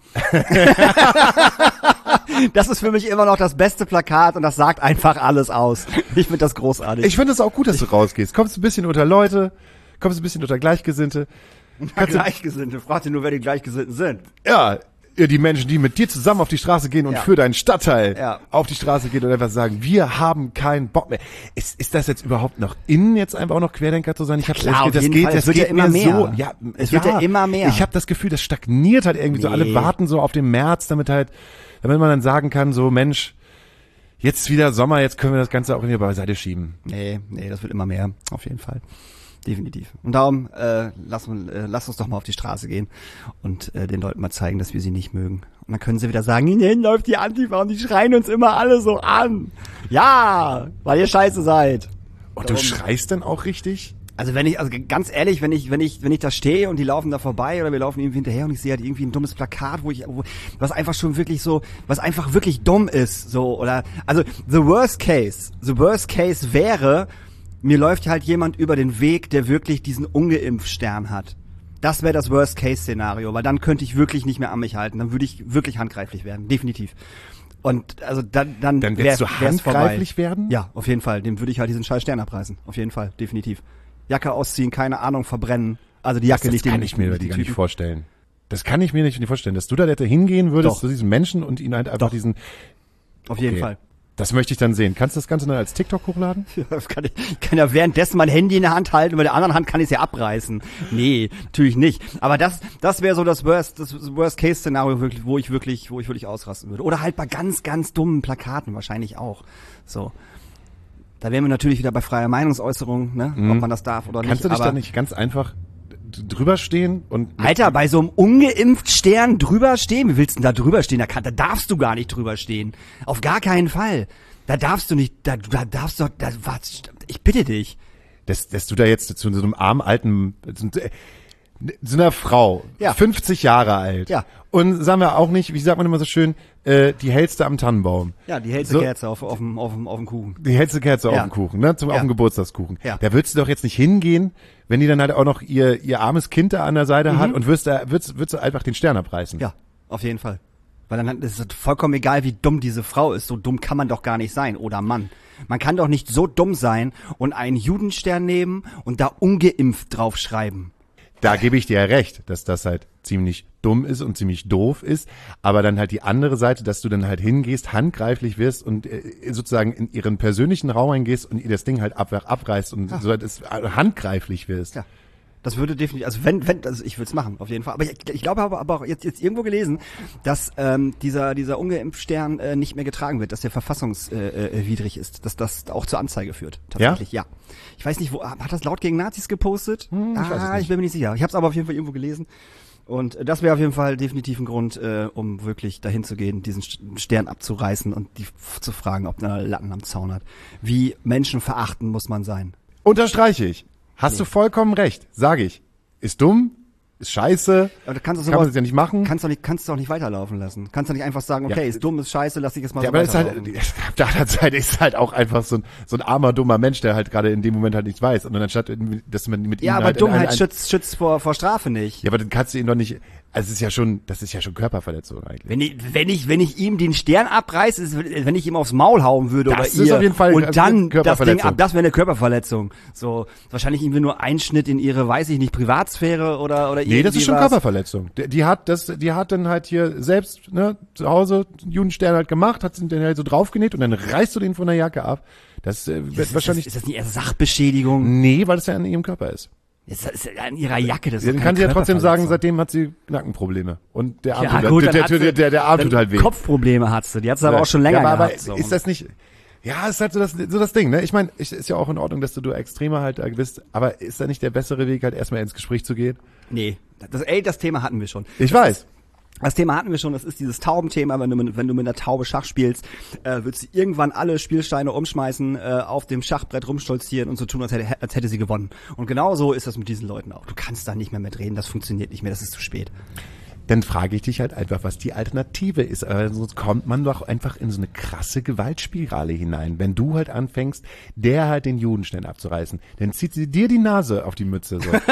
Das ist für mich immer noch das beste Plakat und das sagt einfach alles aus. Ich finde das großartig. Ich finde es auch gut, dass du rausgehst. Kommst ein bisschen unter Leute, kommst ein bisschen unter Gleichgesinnte. Ja, Gleichgesinnte, frag dir nur, wer die Gleichgesinnten sind. Ja, die Menschen, die mit dir zusammen auf die Straße gehen und ja. für deinen Stadtteil ja. auf die Straße gehen und einfach sagen, wir haben keinen Bock mehr. Ist, ist das jetzt überhaupt noch in, jetzt einfach auch noch Querdenker zu sein? Ich habe Klar, das, das geht, Fall. das es wird geht ja immer mir mehr. so. Ja, es ja, wird ja immer mehr. Ich habe das Gefühl, das stagniert halt irgendwie nee. so. Alle warten so auf den März, damit halt, damit man dann sagen kann, so Mensch, jetzt wieder Sommer, jetzt können wir das Ganze auch wieder beiseite schieben. Nee, nee, das wird immer mehr, auf jeden Fall. Definitiv. Und darum, äh, lass, äh, lass uns doch mal auf die Straße gehen und äh, den Leuten mal zeigen, dass wir sie nicht mögen. Und dann können sie wieder sagen, hier läuft die Antifa und die schreien uns immer alle so an. Ja, weil ihr scheiße seid. Und darum, du schreist dann auch richtig? Also wenn ich, also ganz ehrlich, wenn ich, wenn ich, wenn ich da stehe und die laufen da vorbei oder wir laufen irgendwie hinterher und ich sehe halt irgendwie ein dummes Plakat, wo ich, wo, was einfach schon wirklich so, was einfach wirklich dumm ist, so, oder, also, the worst case, the worst case wäre, mir läuft halt jemand über den Weg, der wirklich diesen Ungeimpft-Stern hat. Das wäre das Worst-Case-Szenario, weil dann könnte ich wirklich nicht mehr an mich halten. Dann würde ich wirklich handgreiflich werden, definitiv. Und also dann dann Dann wirst du handgreiflich werden? Ja, auf jeden Fall. Dem würde ich halt diesen scheiß Stern abreißen. Auf jeden Fall, definitiv. Jacke ausziehen, keine Ahnung, verbrennen. Also die Jacke das, nicht das kann den, ich mir die gar nicht vorstellen. Das kann ich mir nicht vorstellen, dass du da hätte hingehen würdest Doch. zu diesem Menschen und ihn halt einfach Doch. diesen. Auf jeden Okay. Fall. Das möchte ich dann sehen. Kannst du das Ganze dann als TikTok hochladen? Das kann ich, ich kann ja währenddessen mein Handy in der Hand halten, mit der anderen Hand kann ich es ja abreißen. Nee, natürlich nicht. Aber das, das wäre so das Worst, das Worst-Case-Szenario wirklich, wo ich wirklich, wo ich wirklich ausrasten würde. Oder halt bei ganz, ganz dummen Plakaten wahrscheinlich auch. So. Da wären wir natürlich wieder bei freier Meinungsäußerung, ne? Mhm. Ob man das darf oder Kannst nicht. du dich aber da nicht ganz einfach drüber stehen und Alter, bei so einem ungeimpft Stern drüber stehen? Wie willst du denn da drüber stehen? Da, kann, da darfst du gar nicht drüber stehen. Auf gar keinen Fall. Da darfst du nicht, da, da darfst du, da, was, ich bitte dich. dass, dass du da jetzt zu so einem armen alten, so einer Frau, Ja. fünfzig Jahre alt. Ja. Und sagen wir auch nicht, wie sagt man immer so schön, äh, die hellste am Tannenbaum. Ja, die hellste So- Kerze auf, auf, dem, auf, dem, auf dem Kuchen. Die hellste Kerze Ja. auf dem Kuchen, ne? Zum, Ja. Auf dem Geburtstagskuchen. Ja. Da würdest du doch jetzt nicht hingehen, wenn die dann halt auch noch ihr, ihr armes Kind da an der Seite hat und würdest da, würdest, würdest du einfach den Stern abreißen. Ja, auf jeden Fall. Weil dann hat- es ist vollkommen egal, wie dumm diese Frau ist. So dumm kann man doch gar nicht sein. Oder Mann. Man kann doch nicht so dumm sein und einen Judenstern nehmen und da ungeimpft draufschreiben. Da gebe ich dir ja recht, dass das halt ziemlich dumm ist und ziemlich doof ist, aber dann halt die andere Seite, dass du dann halt hingehst, handgreiflich wirst und äh, sozusagen in ihren persönlichen Raum reingehst und ihr das Ding halt ab, abreißt und so halt es handgreiflich wirst. Ja. Das würde definitiv, also wenn, wenn, also ich würde es machen, auf jeden Fall. Aber ich, ich glaube, aber, aber auch jetzt, jetzt irgendwo gelesen, dass ähm, dieser dieser Ungeimpfstern äh, nicht mehr getragen wird, dass der verfassungswidrig äh, äh, widrig ist, dass das auch zur Anzeige führt. Tatsächlich, ja. Ich weiß nicht, wo hat das laut gegen Nazis gepostet? Hm, ich ah, weiß es nicht. ich bin mir nicht sicher. Ich habe es aber auf jeden Fall irgendwo gelesen. Und äh, das wäre auf jeden Fall definitiv ein Grund, äh, um wirklich dahin zu gehen, diesen St- Stern abzureißen und die f- zu fragen, ob er Latten am Zaun hat. Wie menschenverachtend muss man sein? Unterstreiche ich. Hast du vollkommen recht, sage ich. Ist dumm, ist scheiße, Aber du kannst kann das man das ja nicht machen. Kannst du nicht, kannst du auch nicht weiterlaufen lassen. Kannst du nicht einfach sagen, okay, Ja. ist dumm, ist scheiße, lass ich jetzt mal Ja, so aber ist halt, weiterlaufen. auf der anderen Seite ist halt auch einfach so ein, so ein armer, dummer Mensch, der halt gerade in dem Moment halt nichts weiß. Und dann anstatt, dass man mit ihm Ja, aber halt in Dummheit ein, ein, schützt, schützt vor, vor Strafe nicht. Ja, aber dann kannst du ihn doch nicht, also es ist ja schon, das ist ja schon Körperverletzung eigentlich. Wenn ich, wenn ich, wenn ich ihm den Stern abreiße, ist, wenn ich ihm aufs Maul hauen würde Das oder ist ihr auf jeden Fall und eine dann das Ding Körperverletzung. ab, das wäre eine Körperverletzung. So, wahrscheinlich irgendwie nur Einschnitt in ihre, weiß ich nicht, Privatsphäre oder, oder Nee, das ist schon irgendwie was. Körperverletzung. Die, die hat das, die hat dann halt hier selbst, ne, zu Hause einen Judenstern halt gemacht, hat den halt so draufgenäht und dann reißt du den von der Jacke ab. Das äh, wird Ist wahrscheinlich, das, ist das nicht eher Sachbeschädigung? nee, weil das ja an ihrem Körper ist. Ist das ist an ihrer Jacke, das ist Dann doch kann keine sie ja trotzdem sagen, Körperverletzung. seitdem hat sie Nackenprobleme. Und der Arm, Ja, tut, gut, der, dann der, hat der, sie- der, der Arm dann tut halt weh. Kopfprobleme hat sie, die hat sie aber auch schon länger ja, aber, gehabt. aber so. ist das nicht, ja, ist halt so das, so das Ding, ne? Ich meine, ist ja auch in Ordnung, dass du, du extremer halt da bist, aber ist da nicht der bessere Weg, halt erstmal ins Gespräch zu gehen? Nee, das, ey, das Thema hatten wir schon. Ich das weiß. Ist, das Thema hatten wir schon, das ist dieses Taubenthema, wenn du mit, wenn du mit einer Taube Schach spielst, äh, würdest du irgendwann alle Spielsteine umschmeißen, äh, auf dem Schachbrett rumstolzieren und so tun, als hätte, als hätte sie gewonnen. Und genau so ist das mit diesen Leuten auch. Du kannst da nicht mehr mitreden, das funktioniert nicht mehr, das ist zu spät. Dann frage ich dich halt einfach, was die Alternative ist. Aber sonst kommt man doch einfach in so eine krasse Gewaltspirale hinein. Wenn du halt anfängst, der halt den Judenstern abzureißen, dann zieht sie dir die Nase auf die Mütze so,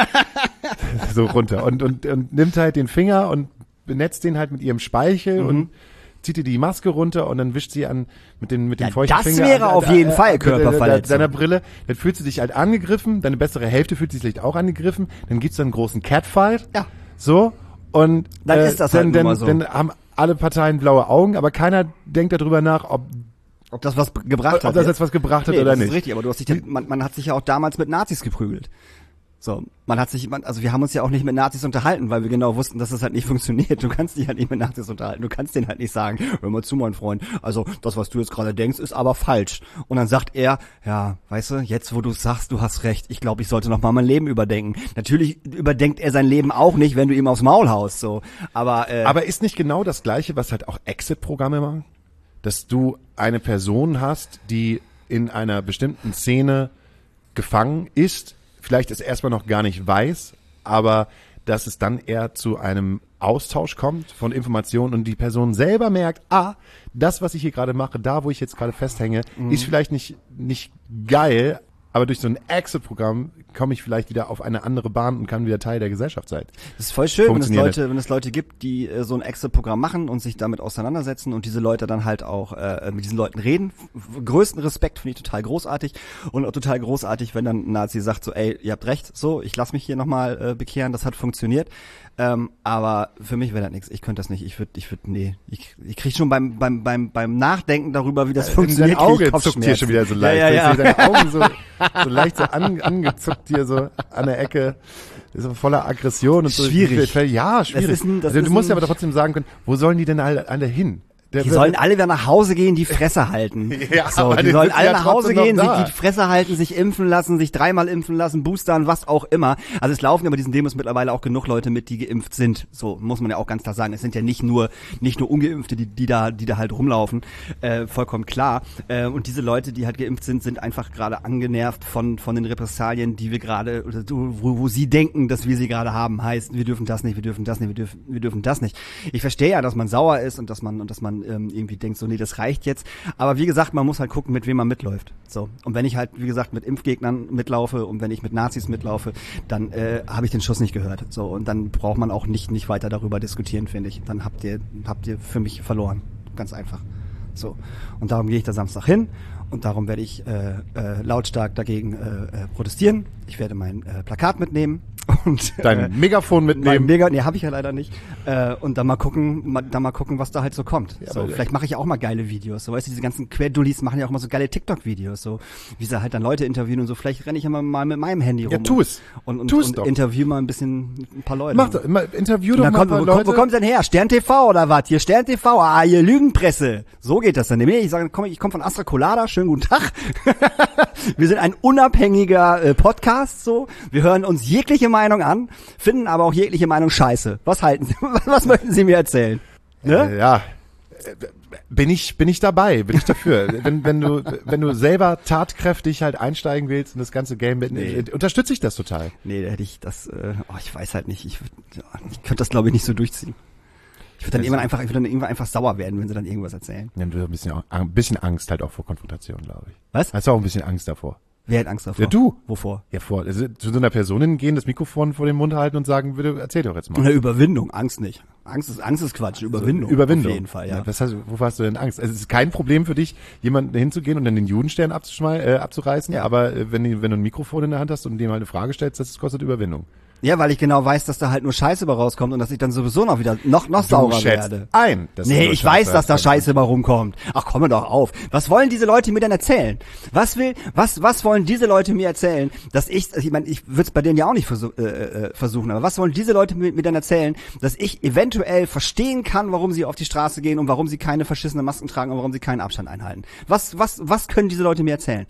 so runter und, und, und nimmt halt den Finger und benetzt den halt mit ihrem Speichel Mhm. und zieht dir die Maske runter und dann wischt sie an mit den mit dem Ja, feuchten das Finger wäre an, auf an, jeden an, Fall an, Körperverletzung. deiner Brille. Dann fühlst du dich halt angegriffen, deine bessere Hälfte fühlt sich vielleicht auch angegriffen. Dann gibt's dann einen großen Catfight. Ja. So. Und Dann äh, ist das dann, halt nun dann, mal so. dann haben alle Parteien blaue Augen, aber keiner denkt darüber nach, ob, Ob das was gebracht ob hat. das ja? jetzt was gebracht hat Nee, oder das nicht. ist richtig, aber du hast dich, man, man hat sich ja auch damals mit Nazis geprügelt. So, man hat sich, man, also wir haben uns ja auch nicht mit Nazis unterhalten, weil wir genau wussten, dass das halt nicht funktioniert. Du kannst dich halt nicht mit Nazis unterhalten. Du kannst denen halt nicht sagen, hör mal zu, mein Freund, also das, was du jetzt gerade denkst, ist aber falsch. Und dann sagt er, ja, weißt du, jetzt wo du sagst, du hast recht, ich glaube, ich sollte noch mal mein Leben überdenken. Natürlich überdenkt er sein Leben auch nicht, wenn du ihm aufs Maul haust, so. Aber, äh, Aber ist nicht genau das Gleiche, was halt auch Exit-Programme machen? Dass du eine Person hast, die in einer bestimmten Szene gefangen ist, vielleicht es erstmal noch gar nicht weiß, aber dass es dann eher zu einem Austausch kommt von Informationen und die Person selber merkt, ah, das, was ich hier gerade mache, da, wo ich jetzt gerade festhänge, ist vielleicht nicht, nicht geil, aber durch so ein Exit-Programm komme ich vielleicht wieder auf eine andere Bahn und kann wieder Teil der Gesellschaft sein. Das ist voll schön, wenn es Funktioniert Leute, wenn es Leute gibt, die äh, so ein Exit-Programm machen und sich damit auseinandersetzen und diese Leute dann halt auch äh, mit diesen Leuten reden. F- größten Respekt, finde ich total großartig und auch total großartig, wenn dann ein Nazi sagt so, ey, ihr habt recht, so, ich lass mich hier nochmal äh, bekehren, das hat funktioniert. Ähm, aber für mich wäre das nichts. Ich könnte das nicht. Ich würde, ich würde, nee. Ich, ich krieg schon beim beim beim beim Nachdenken darüber, wie das funktioniert, Dein krieg ich Auge zuckt hier Kopfschmerzen. schon wieder so leicht. Ja, ja, ja. Ich sehe deine Augen so, so leicht so an, angezuckt hier so an der Ecke. Ist so voller Aggression und so. Schwierig. Ja, schwierig. Das ist ein- das also, ist du musst ja ein- aber trotzdem sagen können, wo sollen die denn alle, alle hin? Der Die wird- sollen alle wieder nach Hause gehen, die Fresse halten. Ja, so, aber die die sollen sind alle ja nach Hause trotzdem noch gehen, sich da. die Fresse halten, sich impfen lassen, sich dreimal impfen lassen, boostern, was auch immer. Also es laufen ja bei diesen Demos mittlerweile auch genug Leute mit, die geimpft sind. So muss man ja auch ganz klar sagen. Es sind ja nicht nur nicht nur Ungeimpfte, die, die da die da halt rumlaufen. Äh, vollkommen klar. Äh, und diese Leute, die halt geimpft sind, sind einfach gerade angenervt von von den Repressalien, die wir gerade oder wo, wo sie denken, dass wir sie gerade haben. Heißt, wir dürfen das nicht, wir dürfen das nicht, wir dürfen wir dürfen das nicht. Ich verstehe ja, dass man sauer ist und dass man und dass man ähm, irgendwie denkt, so nee, das reicht jetzt. Aber wie gesagt, man muss halt gucken, mit wem man mitläuft. So. Und wenn ich halt, wie gesagt, mit Impfgegnern mitlaufe und wenn ich mit Nazis mitlaufe, dann äh, habe ich den Schuss nicht gehört. So. Und dann braucht man auch nicht nicht weiter darüber diskutieren, finde ich. Dann habt ihr habt ihr für mich verloren. Ganz einfach. So. Und darum gehe ich da Samstag hin und darum werde ich äh, äh, lautstark dagegen äh, äh, protestieren. Ich werde mein äh, Plakat mitnehmen und Dein äh, Megafon mein mitnehmen. Mega, nee, habe ich ja leider nicht. Äh, und dann mal gucken, mal, dann mal gucken, was da halt so kommt. Ja, so, aber- vielleicht mache ich auch mal geile Videos. So, weißt du, diese ganzen Querdullis machen ja auch mal so geile TikTok-Videos, so wie sie halt dann Leute interviewen und so. Vielleicht renne ich ja mal, mal mit meinem Handy rum Ja, tu es. und, und, Tu es und doch. interview mal ein bisschen ein paar Leute. Mach doch, immer, interview Und doch dann mal kommt, ein wo, paar kommt, wo Leute. kommt's denn her? Stern T V oder was? Hier Stern T V, ah, hier Lügenpresse. So geht das dann. Nee, ich sage, komm, ich komme von Astra Colada, schönen guten Tag. Wir sind ein unabhängiger äh, Podcast, so. Wir hören uns jegliche Meinung an, finden aber auch jegliche Meinung scheiße. Was halten Sie, was möchten Sie mir erzählen? Ne? Äh, ja. Äh, Bin ich, bin ich dabei, bin ich dafür. wenn, wenn du, wenn du selber tatkräftig halt einsteigen willst in das ganze Game, mit, Nee. äh, unterstütze ich das total. Nee, da hätte ich das, äh, oh, ich weiß halt nicht. Ich, würd- ja, ich könnte das, glaube ich, nicht so durchziehen. Ich würde dann Das- irgendwann einfach, ich würde dann irgendwann einfach sauer werden, wenn sie dann irgendwas erzählen. Dann wird ein bisschen, ein bisschen Angst halt auch vor Konfrontation, glaube ich. Was? Hast du auch ein bisschen Angst davor? Wer hat Angst davor? Ja, du. Wovor? Ja, vor, also zu so einer Person hingehen, das Mikrofon vor den Mund halten und sagen, bitte erzähl doch jetzt mal. Eine Überwindung, Angst nicht. Angst ist, Angst ist Quatsch, Überwindung. Überwindung. Auf jeden Fall, ja. Was hast, du- wovor hast du denn Angst? Also es ist kein Problem für dich, jemanden hinzugehen und dann den Judenstern abzuschmei äh, abzureißen, Ja. aber äh, wenn, die- wenn du ein Mikrofon in der Hand hast und dem halt eine Frage stellst, das kostet Überwindung. Ja, weil ich genau weiß, dass da halt nur Scheiße bei rauskommt und dass ich dann sowieso noch wieder noch noch Du saurer schätzt werde. ein. dass Nee, du ich Scheiße weiß, dass da hast. Scheiße bei rumkommt. Ach, komme doch auf. Was wollen diese Leute mir denn erzählen? Was will, was, was wollen diese Leute mir erzählen, dass ich, also ich meine, ich würde es bei denen ja auch nicht versuch, äh, äh, versuchen, aber was wollen diese Leute mir, mir dann erzählen, dass ich eventuell verstehen kann, warum sie auf die Straße gehen und warum sie keine verschissenen Masken tragen und warum sie keinen Abstand einhalten? Was, was, was können diese Leute mir erzählen?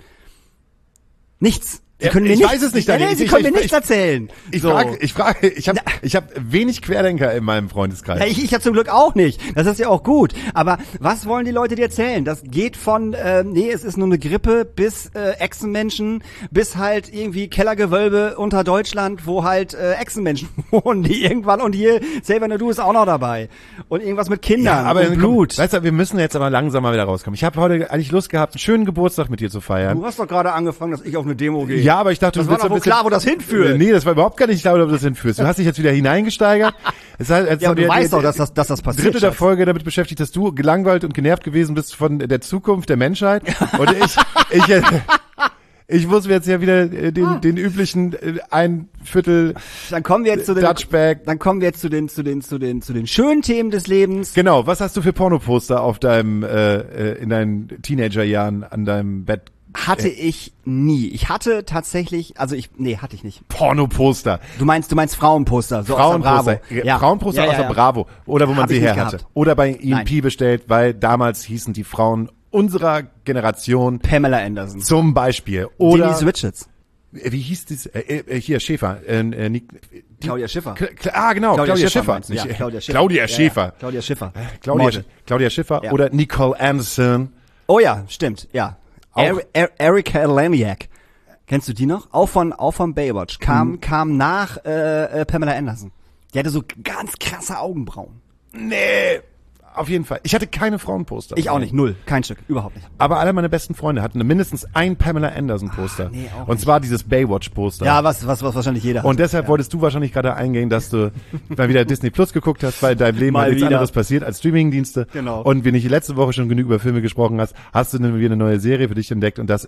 Nichts. Sie Ja, können mir ich nichts, weiß es nicht, nee, Daniel. nee, sie Ich- können ich- mir nichts ich- erzählen. Ich So. frage, ich frage, ich habe ich hab wenig Querdenker in meinem Freundeskreis. Ja, ich, ich ja zum Glück auch nicht. Das ist ja auch gut. Aber was wollen die Leute dir erzählen? Das geht von, äh, nee, es ist nur eine Grippe, bis äh, Echsenmenschen, bis halt irgendwie Kellergewölbe unter Deutschland, wo halt äh, Echsenmenschen wohnen, die irgendwann, und hier, Xavier Nadu ist auch noch dabei. Und irgendwas mit Kindern aber und komm, Blut. Weißt du, wir müssen jetzt aber langsam mal wieder rauskommen. Ich habe heute eigentlich Lust gehabt, einen schönen Geburtstag mit dir zu feiern. Du hast doch gerade angefangen, dass ich auf eine Demo gehe. Ja, aber ich dachte, das du war willst doch ein wohl bisschen- klar, wo das hinführt. Nee, das war überhaupt gar nicht klar, wo du das hinführst. Du hast dich jetzt wieder hineingesteigert. Es heißt, jetzt Ja, noch aber du die- weißt die- doch, dass das, dass das passiert. Drittel der Schatz. Folge damit beschäftigt, dass du gelangweilt und genervt gewesen bist von der Zukunft der Menschheit. Und ich, ich, äh, ich muss mir jetzt ja wieder äh, den, den üblichen äh, ein Viertel Dann kommen wir jetzt zu den, Dutchback. dann kommen wir jetzt zu den, zu den, zu den, zu den schönen Themen des Lebens. Genau, was hast du für Pornoposter auf deinem, äh, äh, in deinen Teenagerjahren an deinem Bett? Hatte ich nie. Ich hatte tatsächlich, also ich, nee, hatte ich nicht. Pornoposter. Du meinst, du meinst Frauenposter, so Frauenposter. aus der Bravo. Ja. Frauenposter Ja, ja, aus der ja. Bravo. Oder wo man Hab sie ich nicht her hatte. gehabt. Oder bei E M P Nein. bestellt, weil damals hießen die Frauen unserer Generation Pamela Anderson. zum Beispiel. Oder, Denise Richards. wie hieß das? Äh, äh, hier, Schäfer. Äh, äh, Nick, Claudia Schiffer. Kla- Kla- ah, genau, Claudia, Claudia Schiffer. meinst du? Ja, Nicht- Claudia Schiffer. Claudia Ja, ja. Schäfer. Claudia Schiffer. Claudia, Model. Claudia Schiffer Ja. oder Nicole Anderson. Oh ja, stimmt, ja. Auch- Er, er, Erika Laniak. Kennst du die noch? Auch von, auch von Baywatch. Kam, Mhm. kam nach äh, äh, Pamela Anderson. Die hatte so ganz krasse Augenbrauen. Nee. Auf jeden Fall. Ich hatte keine Frauenposter. Ich auch nicht, null. Kein Stück, überhaupt nicht. Aber alle meine besten Freunde hatten mindestens ein Pamela Anderson Poster. Ah, nee, auch Und nicht. zwar dieses Baywatch Poster. Ja, was, was, was wahrscheinlich jeder hat. Und deshalb wolltest du wahrscheinlich gerade eingehen, dass du mal wieder Disney Plus geguckt hast, weil in deinem Leben Mal halt nichts wieder. anderes passiert als Streamingdienste. Genau. Und wenn ich letzte Woche schon genug über Filme gesprochen hast, hast du dann wieder eine neue Serie für dich entdeckt und das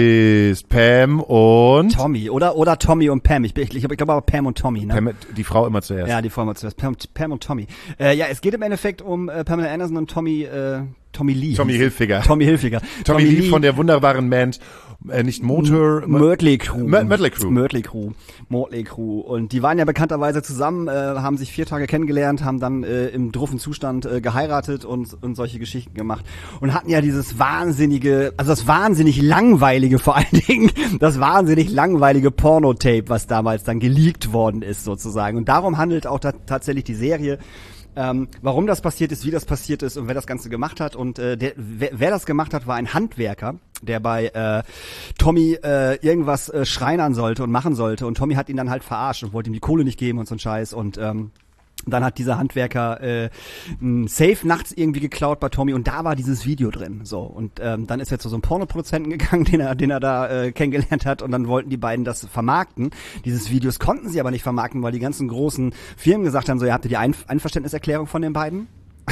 ist Pam und Tommy, oder, oder Tommy und Pam. Ich, ich, ich glaube ich glaub aber Pam und Tommy, ne? Pam, die Frau immer zuerst. Ja, die Vormal zuerst. Pam, Pam und Tommy. Äh, ja, es geht im Endeffekt um äh, Pamela Anderson und Tommy, äh, Tommy Lee. Tommy Hilfiger. Tommy Hilfiger. Tommy, Lee von der wunderbaren Band äh, nicht Motor, Mötley Crüe. M- Mötley Crüe. Mötley Crüe. Mötley Crüe. Und die waren ja bekannterweise zusammen, äh, haben sich vier Tage kennengelernt, haben dann äh, im druffen Zustand äh, geheiratet und, und solche Geschichten gemacht. Und hatten ja dieses wahnsinnige, also das wahnsinnig langweilige vor allen Dingen, das wahnsinnig langweilige Pornotape, was damals dann geleakt worden ist sozusagen. Und darum handelt auch ta- tatsächlich die Serie. Ähm, warum das passiert ist, wie das passiert ist und wer das Ganze gemacht hat. Und äh, der, wer, wer das gemacht hat, war ein Handwerker, der bei äh, Tommy äh, irgendwas äh, schreinern sollte und machen sollte. Und Tommy hat ihn dann halt verarscht und wollte ihm die Kohle nicht geben und so ein Scheiß. Und ähm, dann hat dieser Handwerker äh, ein Safe nachts irgendwie geklaut bei Tommy und da war dieses Video drin. So und ähm, dann ist er zu so einem Pornoproduzenten gegangen, den er, den er da äh, kennengelernt hat und dann wollten die beiden das vermarkten. Dieses Videos konnten sie aber nicht vermarkten, weil die ganzen großen Firmen gesagt haben, so, ihr habt ihr die Ein- Einverständniserklärung von den beiden?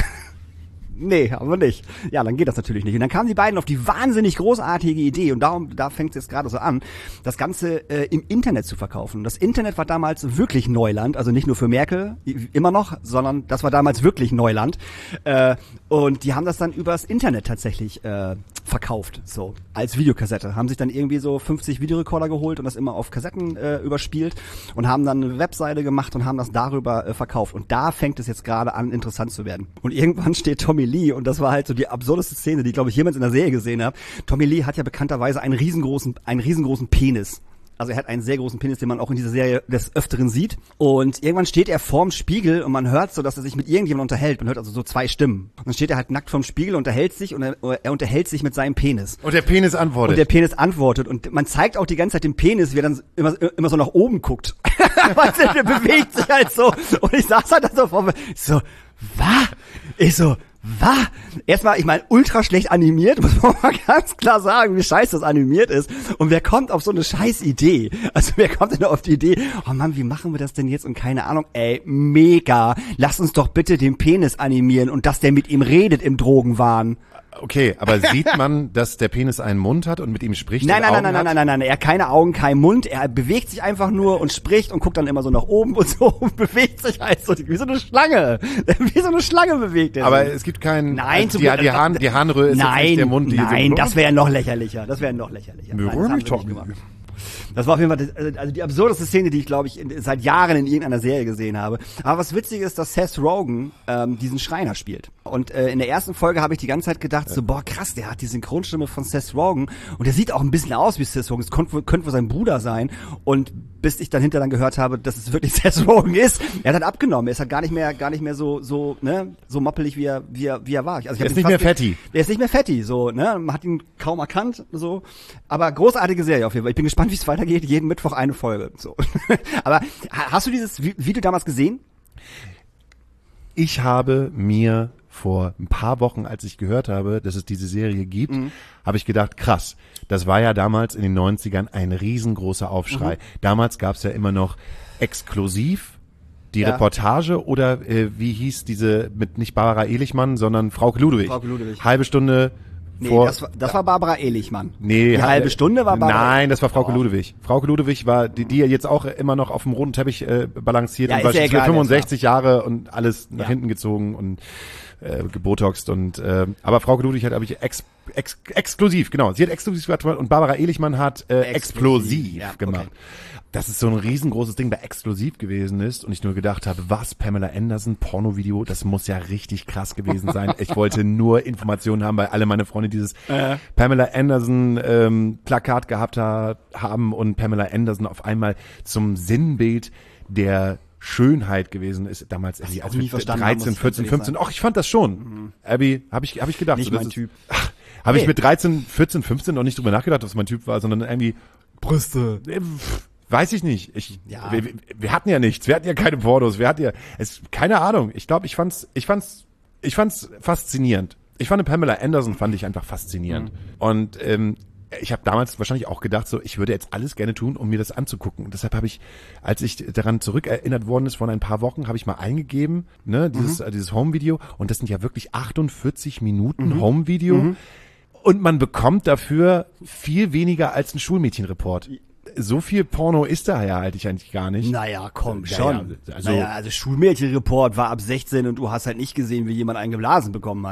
Nee, aber nicht. Ja, dann geht das natürlich nicht. Und dann kamen die beiden auf die wahnsinnig großartige Idee und darum, da fängt es jetzt gerade so an, das Ganze äh, im Internet zu verkaufen. Das Internet war damals wirklich Neuland, also nicht nur für Merkel, immer noch, sondern das war damals wirklich Neuland. Äh, und die haben das dann übers Internet tatsächlich äh, verkauft, so als Videokassette. Haben sich dann irgendwie so fünfzig Videorekorder geholt und das immer auf Kassetten äh, überspielt und haben dann eine Webseite gemacht und haben das darüber äh, verkauft. Und da fängt es jetzt gerade an, interessant zu werden. Und irgendwann steht Tommy Lee, und das war halt so die absurdeste Szene, die, glaube ich, jemals in der Serie gesehen hat. Tommy Lee hat ja bekannterweise einen riesengroßen, einen riesengroßen Penis. Also er hat einen sehr großen Penis, den man auch in dieser Serie des Öfteren sieht. Und irgendwann steht er vorm Spiegel und man hört so, dass er sich mit irgendjemandem unterhält. Man hört also so zwei Stimmen. Und dann steht er halt nackt vorm Spiegel, unterhält sich und er, er unterhält sich mit seinem Penis. Und der Penis antwortet. Und der Penis antwortet. Und man zeigt auch die ganze Zeit den Penis, wie er dann immer, immer so nach oben guckt. Weißt du, der bewegt sich halt so. Und ich saß halt da so vor mir, ich so, was? Ich so, was? Erstmal, ich meine, ultra schlecht animiert, muss man mal ganz klar sagen, wie scheiße das animiert ist. Und wer kommt auf so eine scheiß Idee? Also wer kommt denn auf die Idee, oh Mann, wie machen wir das denn jetzt? Und keine Ahnung, ey, mega. Lass uns doch bitte den Penis animieren und dass der mit ihm redet im Drogenwahn. Okay, aber sieht man, dass der Penis einen Mund hat und mit ihm spricht? Nein, nein, und nein, Augen nein, nein, nein, nein, nein, er hat keine Augen, kein Mund, er bewegt sich einfach nur und spricht und guckt dann immer so nach oben und so und bewegt sich halt so, wie so eine Schlange, wie so eine Schlange bewegt er Aber sich. es gibt keinen, Nein, also die, die, Hahn, die Harnröhre ist nein, jetzt nicht der Mund, die nein, so, das wäre noch lächerlicher, das wäre noch lächerlicher. Nein, das haben sie nicht gemacht. Das war auf jeden Fall das, also die absurdeste Szene, die ich, glaube ich, in, seit Jahren in irgendeiner Serie gesehen habe. Aber was witzig ist, dass Seth Rogen ähm, diesen Schreiner spielt. Und äh, in der ersten Folge habe ich die ganze Zeit gedacht, so, boah, krass, der hat die Synchronstimme von Seth Rogen. Und der sieht auch ein bisschen aus wie Seth Rogen. Es könnte, könnte wohl sein Bruder sein. Und bis ich dann hinter dann gehört habe, dass es wirklich Seth Rogen ist, er hat halt abgenommen. Er ist halt gar nicht mehr, gar nicht mehr so, so, ne, so moppelig, wie er, wie er, wie er war. Also ich er ist nicht mehr fetti. Er ist nicht mehr fetti, so, ne, man hat ihn kaum erkannt, so. Aber großartige Serie auf jeden Fall. Ich bin gespannt, wie es weitergeht. Jeden Mittwoch eine Folge, so. Aber hast du dieses Video damals gesehen? Ich habe mir vor ein paar Wochen, als ich gehört habe, dass es diese Serie gibt, mhm. habe ich gedacht, krass, das war ja damals in den neunzigern ein riesengroßer Aufschrei. Mhm. Damals gab es ja immer noch exklusiv die ja. Reportage oder äh, wie hieß diese mit nicht Barbara Ehlichmann, sondern Frauke Ludwig. Frauke Ludwig. Halbe Stunde Nee, vor, das war, das war Barbara Ehlichmann. Nee, die halbe Stunde war Barbara. Nein, das war Frauke oh. Ludwig. Frauke Ludwig war, die, die ja jetzt auch immer noch auf dem roten Teppich äh, balanciert ja, und war ja egal, fünfundsechzig Jahre und alles nach ja. hinten gezogen und äh, gebotoxt und äh, aber Frauke Ludwig hat, habe ich ex, ex, exklusiv, genau. Sie hat exklusiv gemacht und Barbara Ehlichmann hat äh, explosiv ja, gemacht. Okay. Dass es so ein riesengroßes Ding bei Exklusiv gewesen ist und ich nur gedacht habe, was, Pamela Anderson, Pornovideo, das muss ja richtig krass gewesen sein. Ich wollte nur Informationen haben, weil alle meine Freunde dieses äh. Pamela Anderson ähm, Plakat gehabt ha- haben und Pamela Anderson auf einmal zum Sinnbild der Schönheit gewesen ist. Damals irgendwie als nie verstanden dreizehn, vierzehn, fünfzehn. Ach, ich fand das schon. Mhm. Abby, habe ich, hab ich gedacht. Nicht so, mein ist, Typ. Ach, habe hey. ich mit dreizehn, vierzehn, fünfzehn noch nicht drüber nachgedacht, was mein Typ war, sondern irgendwie Brüste. Weiß ich nicht. Ich, ja. wir, wir hatten ja nichts. Wir hatten ja keine Pornos. Wir hatten ja, es, keine Ahnung. Ich glaube, ich fand's, ich fand's, ich fand's faszinierend. Ich fand Pamela Anderson fand ich einfach faszinierend. Mhm. Und ähm, ich habe damals wahrscheinlich auch gedacht, so, ich würde jetzt alles gerne tun, um mir das anzugucken. Und deshalb habe ich, als ich daran zurückerinnert worden ist vor ein paar Wochen, habe ich mal eingegeben, ne, dieses, mhm. dieses Home-Video. Und das sind ja wirklich achtundvierzig Minuten mhm. Home-Video. Mhm. Und man bekommt dafür viel weniger als ein Schulmädchenreport. So viel Porno ist da ja eigentlich eigentlich gar nicht. Naja, komm, ja, schon. Ja, also, naja, also Schulmädchenreport war ab sechzehn und du hast halt nicht gesehen, wie jemand einen geblasen bekommen hat.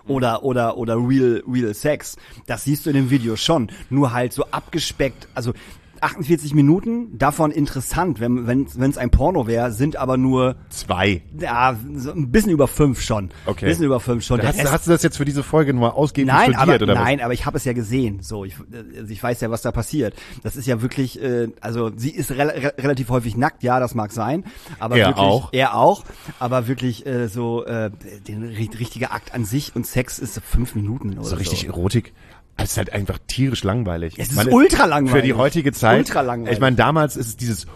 oder oder oder Real Real Sex. Das siehst du in dem Video schon, nur halt so abgespeckt, also achtundvierzig Minuten, davon interessant, wenn wenn wenn es ein Porno wäre, sind aber nur zwei. Ja, so ein bisschen über fünf schon. Okay. Ein bisschen über fünf schon. Hast, hast du das jetzt für diese Folge nur ausgiebig Nein, studiert, aber, oder was? nein, aber ich habe es ja gesehen. So, ich, also ich weiß ja, was da passiert. Das ist ja wirklich, äh, also sie ist re re relativ häufig nackt, ja, das mag sein, aber Er wirklich, auch. er auch, aber wirklich äh, so äh, der richtige Akt an sich und Sex ist fünf Minuten oder so. So richtig Erotik. Es ist halt einfach tierisch langweilig. Es ist Ich meine, ultra langweilig. Für die heutige Zeit. Ultra langweilig. Ich meine, damals ist es dieses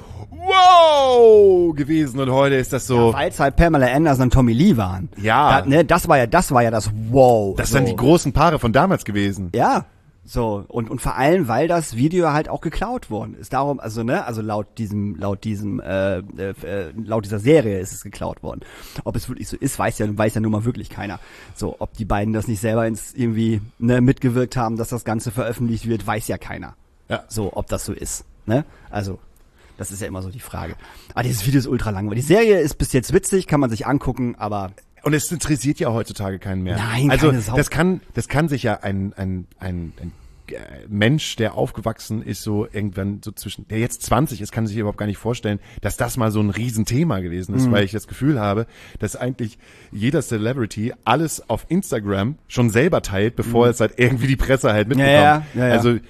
Wow gewesen und heute ist das so. Ja, weil es halt Pamela Anderson und Tommy Lee waren. Ja. Da, ne, das war ja, das war ja das Wow. Das so. sind die großen Paare von damals gewesen. Ja. So, und, und vor allem, weil das Video halt auch geklaut worden ist. Darum, also, ne, also laut diesem, laut diesem, äh, äh, laut dieser Serie ist es geklaut worden. Ob es wirklich so ist, weiß ja, weiß ja nun mal wirklich keiner. So, ob die beiden das nicht selber ins, irgendwie, ne, mitgewirkt haben, dass das Ganze veröffentlicht wird, weiß ja keiner. Ja. So, ob das so ist, ne? Also, das ist ja immer so die Frage. Aber dieses Video ist ultra langweilig. Die Serie ist bis jetzt witzig, kann man sich angucken, aber Und es interessiert ja heutzutage keinen mehr. Nein, also keine Sau. das kann, das kann sich ja ein ein ein, ein Mensch, der aufgewachsen ist, so irgendwann so zwischen, der jetzt zwanzig ist, kann sich überhaupt gar nicht vorstellen, dass das mal so ein Riesenthema gewesen ist, mhm. weil ich das Gefühl habe, dass eigentlich jeder Celebrity alles auf Instagram schon selber teilt, bevor mhm. es halt irgendwie die Presse halt mitbekommt. Ja, ja, ja, ja. Also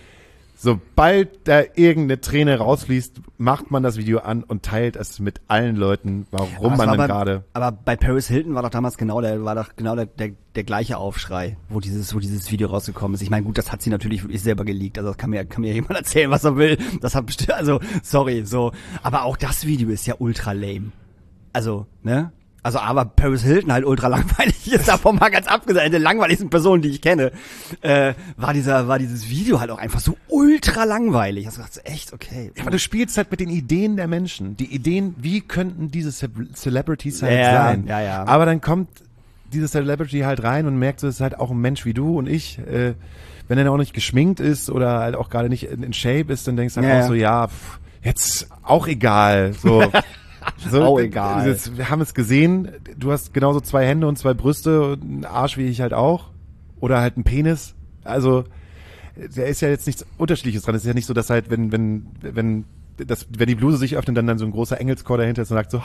sobald da irgendeine Träne rausfließt, macht man das Video an und teilt es mit allen Leuten, warum man denn gerade. Aber bei Paris Hilton war doch damals genau der, war doch genau der, der, der gleiche Aufschrei, wo dieses, wo dieses Video rausgekommen ist. Ich meine, gut, das hat sie natürlich wirklich selber geleakt. Also das kann mir, kann mir jemand erzählen, was er will. Das hat bestimmt, also sorry, so. Aber auch das Video ist ja ultra lame. Also, ne? Also, aber Paris Hilton halt ultra langweilig ist, davon mal ganz abgesehen, eine der langweiligsten Personen, die ich kenne, äh, war dieser, war dieses Video halt auch einfach so ultra langweilig. Also, dachte ich, echt, okay. Ja, aber du spielst halt mit den Ideen der Menschen. Die Ideen, wie könnten diese Ce- Celebrities halt ja, sein? Ja, ja. Aber dann kommt diese Celebrity halt rein und merkt, so, es ist halt auch ein Mensch wie du und ich, äh, wenn er auch nicht geschminkt ist oder halt auch gerade nicht in, in Shape ist, dann denkst du halt ja, auch so, ja, pff, jetzt auch egal, so. So, auch egal. Das, wir haben es gesehen, du hast genauso zwei Hände und zwei Brüste und einen Arsch wie ich halt auch. Oder halt einen Penis. Also, da ist ja jetzt nichts Unterschiedliches dran. Es ist ja nicht so, dass halt, wenn, wenn, wenn, das, wenn die Bluse sich öffnet, dann, dann so ein großer Engelschor dahinter ist und sagt so,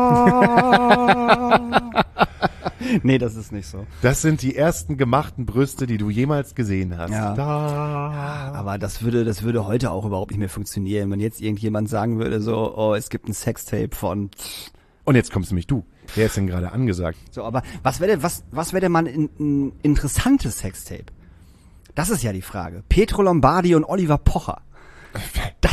ha. Nee, das ist nicht so. Das sind die ersten gemachten Brüste, die du jemals gesehen hast. Ja. Da. Aber das würde, das würde heute auch überhaupt nicht mehr funktionieren, wenn jetzt irgendjemand sagen würde, so, oh, es gibt ein Sextape von. Und jetzt kommst nämlich du. Wer ist denn gerade angesagt? So, aber was wäre, was, was wäre denn mal ein, ein interessantes Sextape? Das ist ja die Frage. Pietro Lombardi und Oliver Pocher. Das,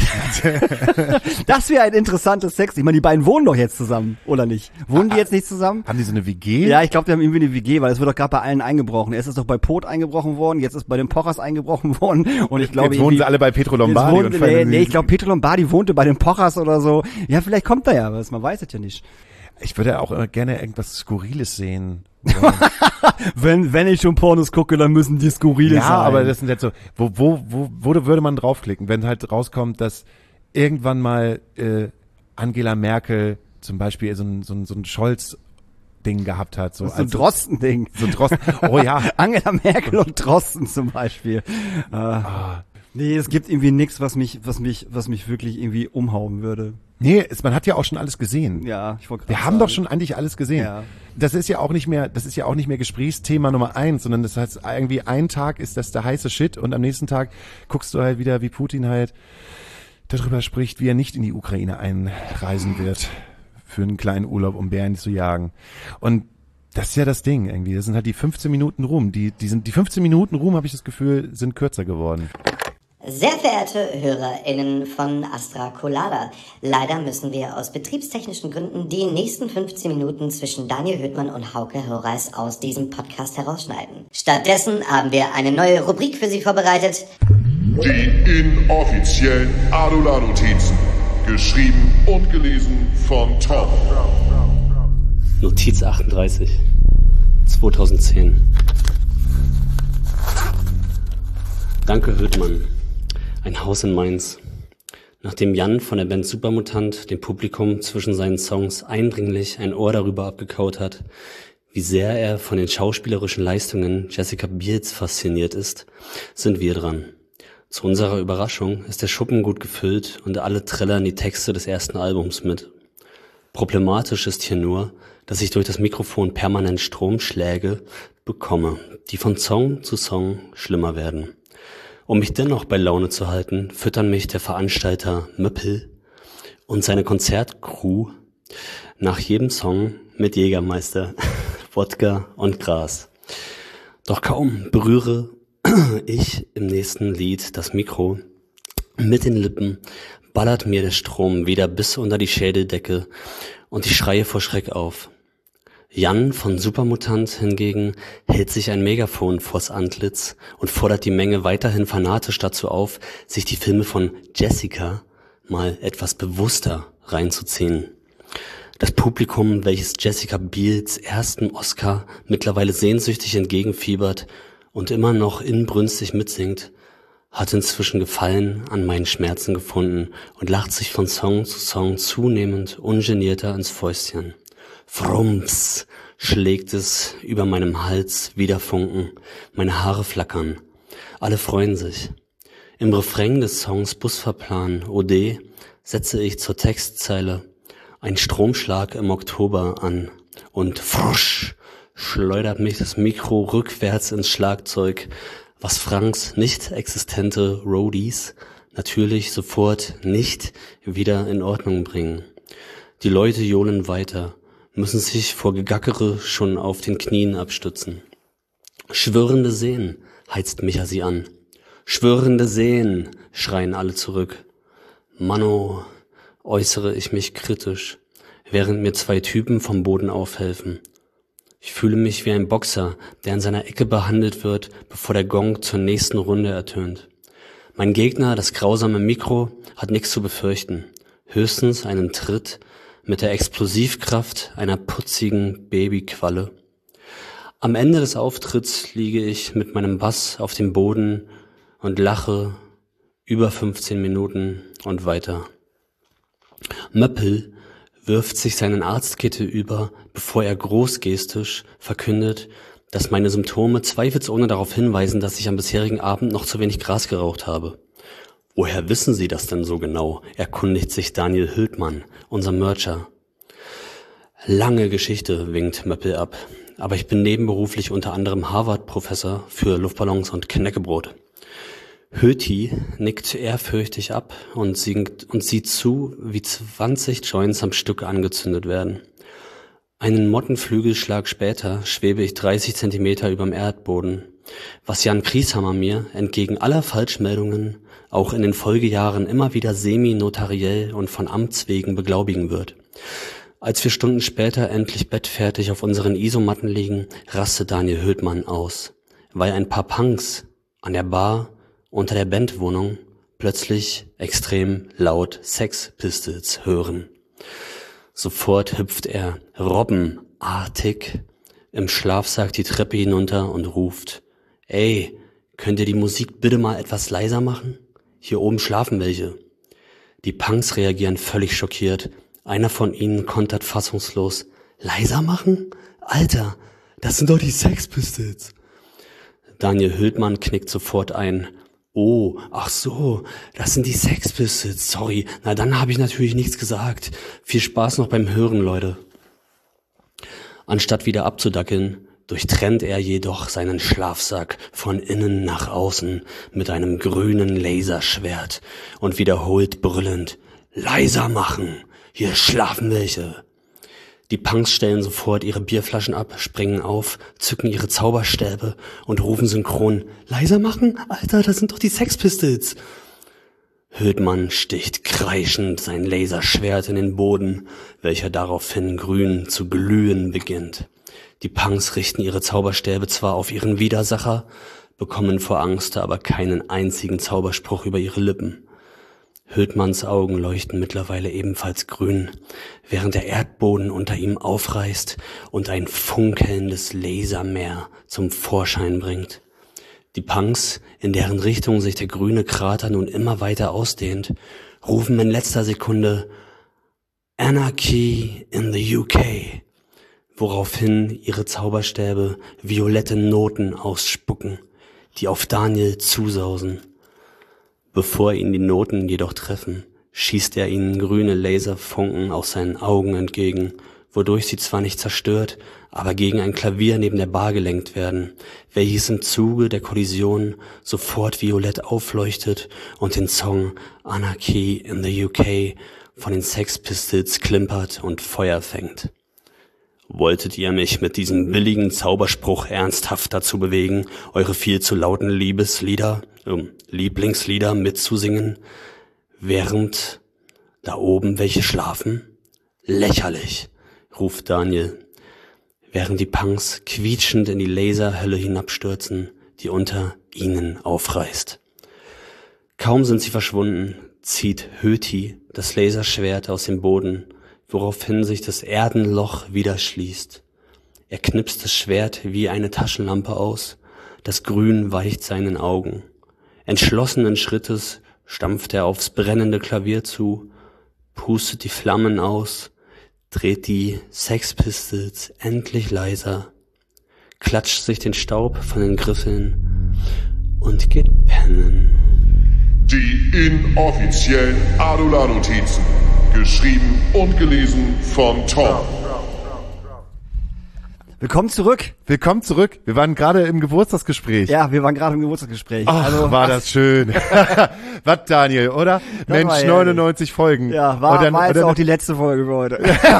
das wäre ein interessantes Sex. Ich meine, die beiden wohnen doch jetzt zusammen, oder nicht? Wohnen die jetzt nicht zusammen? Haben die so eine W G? Ja, ich glaube, die haben irgendwie eine W G, weil es wird doch gerade bei allen eingebrochen. Erst ist doch bei Pot eingebrochen worden, jetzt ist bei den Pochers eingebrochen worden. Und ich glaube, jetzt wohnen sie alle bei Pietro Lombardi. Wohnt, und nee, nee, ich glaube, Pietro Lombardi wohnte bei den Pochers oder so. Ja, vielleicht kommt er ja was, man weiß es ja nicht. Ich würde auch immer gerne irgendwas Skurriles sehen. wenn wenn ich schon Pornos gucke, dann müssen die skurril ja, sein. Ja, aber das sind jetzt so, wo, wo, wo, wo würde man draufklicken, wenn halt rauskommt, dass irgendwann mal äh, Angela Merkel zum Beispiel so ein, so ein, so ein Scholz-Ding gehabt hat. So, so ein Drosten-Ding. So ein Drosten. Oh ja. Angela Merkel und Drosten zum Beispiel. Äh, ah. Nee, es gibt irgendwie nichts, was mich, was mich, was mich wirklich irgendwie umhauen würde. Nee, es, man hat ja auch schon alles gesehen. Ja, ich wollte Wir gerade haben sagen. doch schon eigentlich alles gesehen. Ja. Das ist ja auch nicht mehr, das ist ja auch nicht mehr Gesprächsthema Nummer eins, sondern das heißt, irgendwie ein Tag ist das der heiße Shit und am nächsten Tag guckst du halt wieder, wie Putin halt darüber spricht, wie er nicht in die Ukraine einreisen wird für einen kleinen Urlaub, um Bären zu jagen. Und das ist ja das Ding irgendwie. Das sind halt die fünfzehn Minuten Ruhm. Die, die sind, die fünfzehn Minuten Ruhm, habe ich das Gefühl, sind kürzer geworden. Sehr verehrte HörerInnen von Astra Colada, leider müssen wir aus betriebstechnischen Gründen die nächsten fünfzehn Minuten zwischen Daniel Höhtmann und Hauke Hörreis aus diesem Podcast herausschneiden. Stattdessen haben wir eine neue Rubrik für Sie vorbereitet. Die inoffiziellen Adula-Notizen. Geschrieben und gelesen von Tom. Notiz achtunddreißig, zweitausendzehn. Danke Höhtmann. Ein Haus in Mainz. Nachdem Jan von der Band Supermutant dem Publikum zwischen seinen Songs eindringlich ein Ohr darüber abgekaut hat, Wie sehr er von den schauspielerischen Leistungen Jessica Biels fasziniert ist, sind wir dran. Zu unserer Überraschung ist der Schuppen gut gefüllt und alle trällern die Texte des ersten Albums mit. Problematisch ist hier nur, dass ich durch das Mikrofon permanent Stromschläge bekomme, die von Song zu Song schlimmer werden. Um mich dennoch bei Laune zu halten, füttern mich der Veranstalter Möppel und seine Konzertcrew nach jedem Song mit Jägermeister, Wodka und Gras. Doch kaum berühre ich im nächsten Lied das Mikro mit den Lippen, ballert mir der Strom wieder bis unter die Schädeldecke und ich schreie vor Schreck auf. Jan von Supermutant hingegen hält sich ein Megafon vors Antlitz und fordert die Menge weiterhin fanatisch dazu auf, sich die Filme von Jessica mal etwas bewusster reinzuziehen. Das Publikum, welches Jessica Biels ersten Oscar mittlerweile sehnsüchtig entgegenfiebert und immer noch inbrünstig mitsingt, hat inzwischen Gefallen an meinen Schmerzen gefunden und lacht sich von Song zu Song zunehmend ungenierter ins Fäustchen. Frumps schlägt es über meinem Hals wieder Funken, meine Haare flackern. Alle freuen sich. Im Refrain des Songs Busfahrplan O D setze ich zur Textzeile ein Stromschlag im Oktober an und frusch schleudert mich das Mikro rückwärts ins Schlagzeug, was Franks nicht existente Roadies natürlich sofort nicht wieder in Ordnung bringen. Die Leute johlen weiter, müssen sich vor Gegackere schon auf den Knien abstützen. Schwirrende Seen, heizt Micha sie an. Schwirrende Seen, schreien alle zurück. Mano, äußere ich mich kritisch, während mir zwei Typen vom Boden aufhelfen. Ich fühle mich wie ein Boxer, der in seiner Ecke behandelt wird, bevor der Gong zur nächsten Runde ertönt. Mein Gegner, das grausame Mikro, hat nichts zu befürchten. Höchstens einen Tritt mit der Explosivkraft einer putzigen Babyqualle. Am Ende des Auftritts liege ich mit meinem Bass auf dem Boden und lache über fünfzehn Minuten und weiter. Möppel wirft sich seinen Arztkittel über, bevor er großgestisch verkündet, dass meine Symptome zweifelsohne darauf hinweisen, dass ich am bisherigen Abend noch zu wenig Gras geraucht habe. Woher wissen Sie das denn so genau? Erkundigt sich Daniel Hültmann, unser Mercher. Lange Geschichte, winkt Möppel ab. Aber ich bin nebenberuflich unter anderem Harvard-Professor für Luftballons und Knäckebrot. Höti nickt ehrfürchtig ab und, singt, und sieht zu, wie zwanzig Joints am Stück angezündet werden. Einen Mottenflügelschlag später schwebe ich dreißig Zentimeter überm Erdboden, was Jan Prieshammer mir, entgegen aller Falschmeldungen, auch in den Folgejahren immer wieder semi-notariell und von Amts wegen beglaubigen wird. Als wir Stunden später endlich bettfertig auf unseren Isomatten liegen, rastet Daniel Hültmann aus, weil ein paar Punks an der Bar unter der Bandwohnung plötzlich extrem laut Sex Pistols hören. Sofort hüpft er robbenartig im Schlafsack die Treppe hinunter und ruft: »Ey, könnt ihr die Musik bitte mal etwas leiser machen? Hier oben schlafen welche.« Die Punks reagieren völlig schockiert. Einer von ihnen kontert fassungslos: »Leiser machen? Alter, das sind doch die Sex Pistols.« Daniel Hültmann knickt sofort ein. »Oh, ach so, das sind die Sex Pistols, sorry, na dann habe ich natürlich nichts gesagt. Viel Spaß noch beim Hören, Leute.« Anstatt wieder abzudackeln, durchtrennt er jedoch seinen Schlafsack von innen nach außen mit einem grünen Laserschwert und wiederholt brüllend: »Leiser machen, hier schlafen welche.« Die Punks stellen sofort ihre Bierflaschen ab, springen auf, zücken ihre Zauberstäbe und rufen synchron: »Leiser machen? Alter, das sind doch die Sex Pistols!« Hültmann sticht kreischend sein Laserschwert in den Boden, welcher daraufhin grün zu glühen beginnt. Die Punks richten ihre Zauberstäbe zwar auf ihren Widersacher, bekommen vor Angst aber keinen einzigen Zauberspruch über ihre Lippen. Hültmanns Augen leuchten mittlerweile ebenfalls grün, während der Erdboden unter ihm aufreißt und ein funkelndes Lasermeer zum Vorschein bringt. Die Punks, in deren Richtung sich der grüne Krater nun immer weiter ausdehnt, rufen in letzter Sekunde: »Anarchy in the U K«, woraufhin ihre Zauberstäbe violette Noten ausspucken, die auf Daniel zusausen. Bevor ihn die Noten jedoch treffen, schießt er ihnen grüne Laserfunken aus seinen Augen entgegen, wodurch sie zwar nicht zerstört, aber gegen ein Klavier neben der Bar gelenkt werden, welches im Zuge der Kollision sofort violett aufleuchtet und den Song Anarchy in the U K von den Sex Pistols klimpert und Feuer fängt. Wolltet ihr mich mit diesem billigen Zauberspruch ernsthaft dazu bewegen, eure viel zu lauten Liebeslieder, äh, Lieblingslieder mitzusingen, während da oben welche schlafen? Lächerlich, ruft Daniel, während die Punks quietschend in die Laserhölle hinabstürzen, die unter ihnen aufreißt. Kaum sind sie verschwunden, zieht Höti das Laserschwert aus dem Boden, woraufhin sich das Erdenloch wieder schließt. Er knipst das Schwert wie eine Taschenlampe aus, das Grün weicht seinen Augen. Entschlossenen Schrittes stampft er aufs brennende Klavier zu, pustet die Flammen aus, dreht die Sex Pistols endlich leiser, klatscht sich den Staub von den Griffeln und geht pennen. Die inoffiziellen Adula-Notizen. Geschrieben und gelesen von Tom. Willkommen zurück. Willkommen zurück. Wir waren gerade im Geburtstagsgespräch. Ja, wir waren gerade im Geburtstagsgespräch. Ach, also, war das schön. Was, Daniel, oder? Mensch, war neunundneunzig Folgen. Ja, war, und dann, war jetzt und dann, auch die letzte Folge für heute.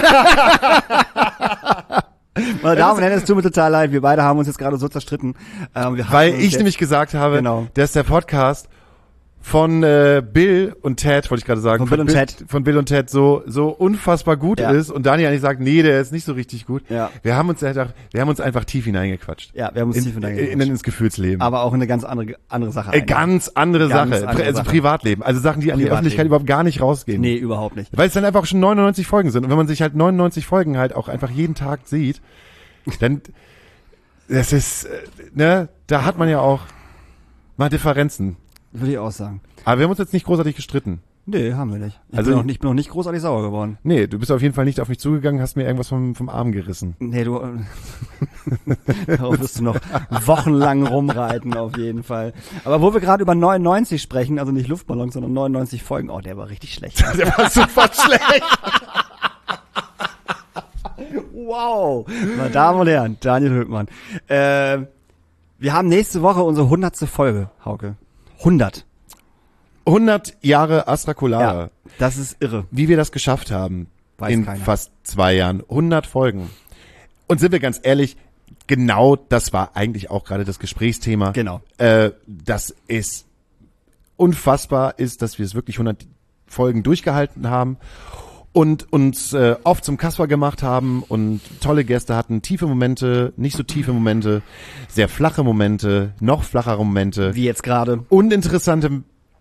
Meine Damen und Herren, es tut mir total leid. Wir beide haben uns jetzt gerade so zerstritten. Ähm, wir weil hatten uns ich jetzt- nämlich gesagt habe, Genau. dass der Podcast von äh, Bill und Ted, wollte ich gerade sagen, Von Bill und Ted. von Bill und Ted so so unfassbar gut Ja. ist und Daniel eigentlich sagt, nee, der ist nicht so richtig gut. Ja. Wir haben uns einfach, wir haben uns einfach tief hineingequatscht. Ja, wir haben uns in, tief in, hineingequatscht. in ins Gefühlsleben. aber auch eine ganz andere andere Sache. Äh, ein. ganz andere Ganz Sache, andere also Sache. Privatleben, also Sachen, die an die Privatleben. Öffentlichkeit überhaupt gar nicht rausgehen. Nee, überhaupt nicht. Weil es dann einfach schon neunundneunzig Folgen sind und wenn man sich halt neunundneunzig Folgen halt auch einfach jeden Tag sieht, dann das ist, äh, ne, da hat man ja auch mal Differenzen. Würde ich auch sagen. Aber wir haben uns jetzt nicht großartig gestritten. Nee, haben wir nicht. Ich Also- bin, noch nicht, bin noch nicht großartig sauer geworden. Nee, du bist auf jeden Fall nicht auf mich zugegangen, hast mir irgendwas vom, vom Arm gerissen. Nee, du, darauf wirst du noch wochenlang rumreiten, auf jeden Fall. Aber wo wir gerade über neunundneunzig sprechen, also nicht Luftballons, sondern neunundneunzig Folgen, oh, der war richtig schlecht. Der war super schlecht. Wow. Meine Damen und Herren, Daniel Höhtmann. Äh, wir haben nächste Woche unsere hundertste Folge, Hauke. hundert. hundert Jahre Astra Colada. Ja, das ist irre. Wie wir das geschafft haben. Weiß in keiner. fast zwei Jahren. hundert Folgen. Und sind wir ganz ehrlich, genau das war eigentlich auch gerade das Gesprächsthema. Genau. Äh, das ist unfassbar ist, dass wir es wirklich hundert Folgen durchgehalten haben und uns äh, oft zum Kasper gemacht haben und tolle Gäste hatten, tiefe Momente, nicht so tiefe Momente, sehr flache Momente, noch flachere Momente, Wie jetzt gerade. uninteressante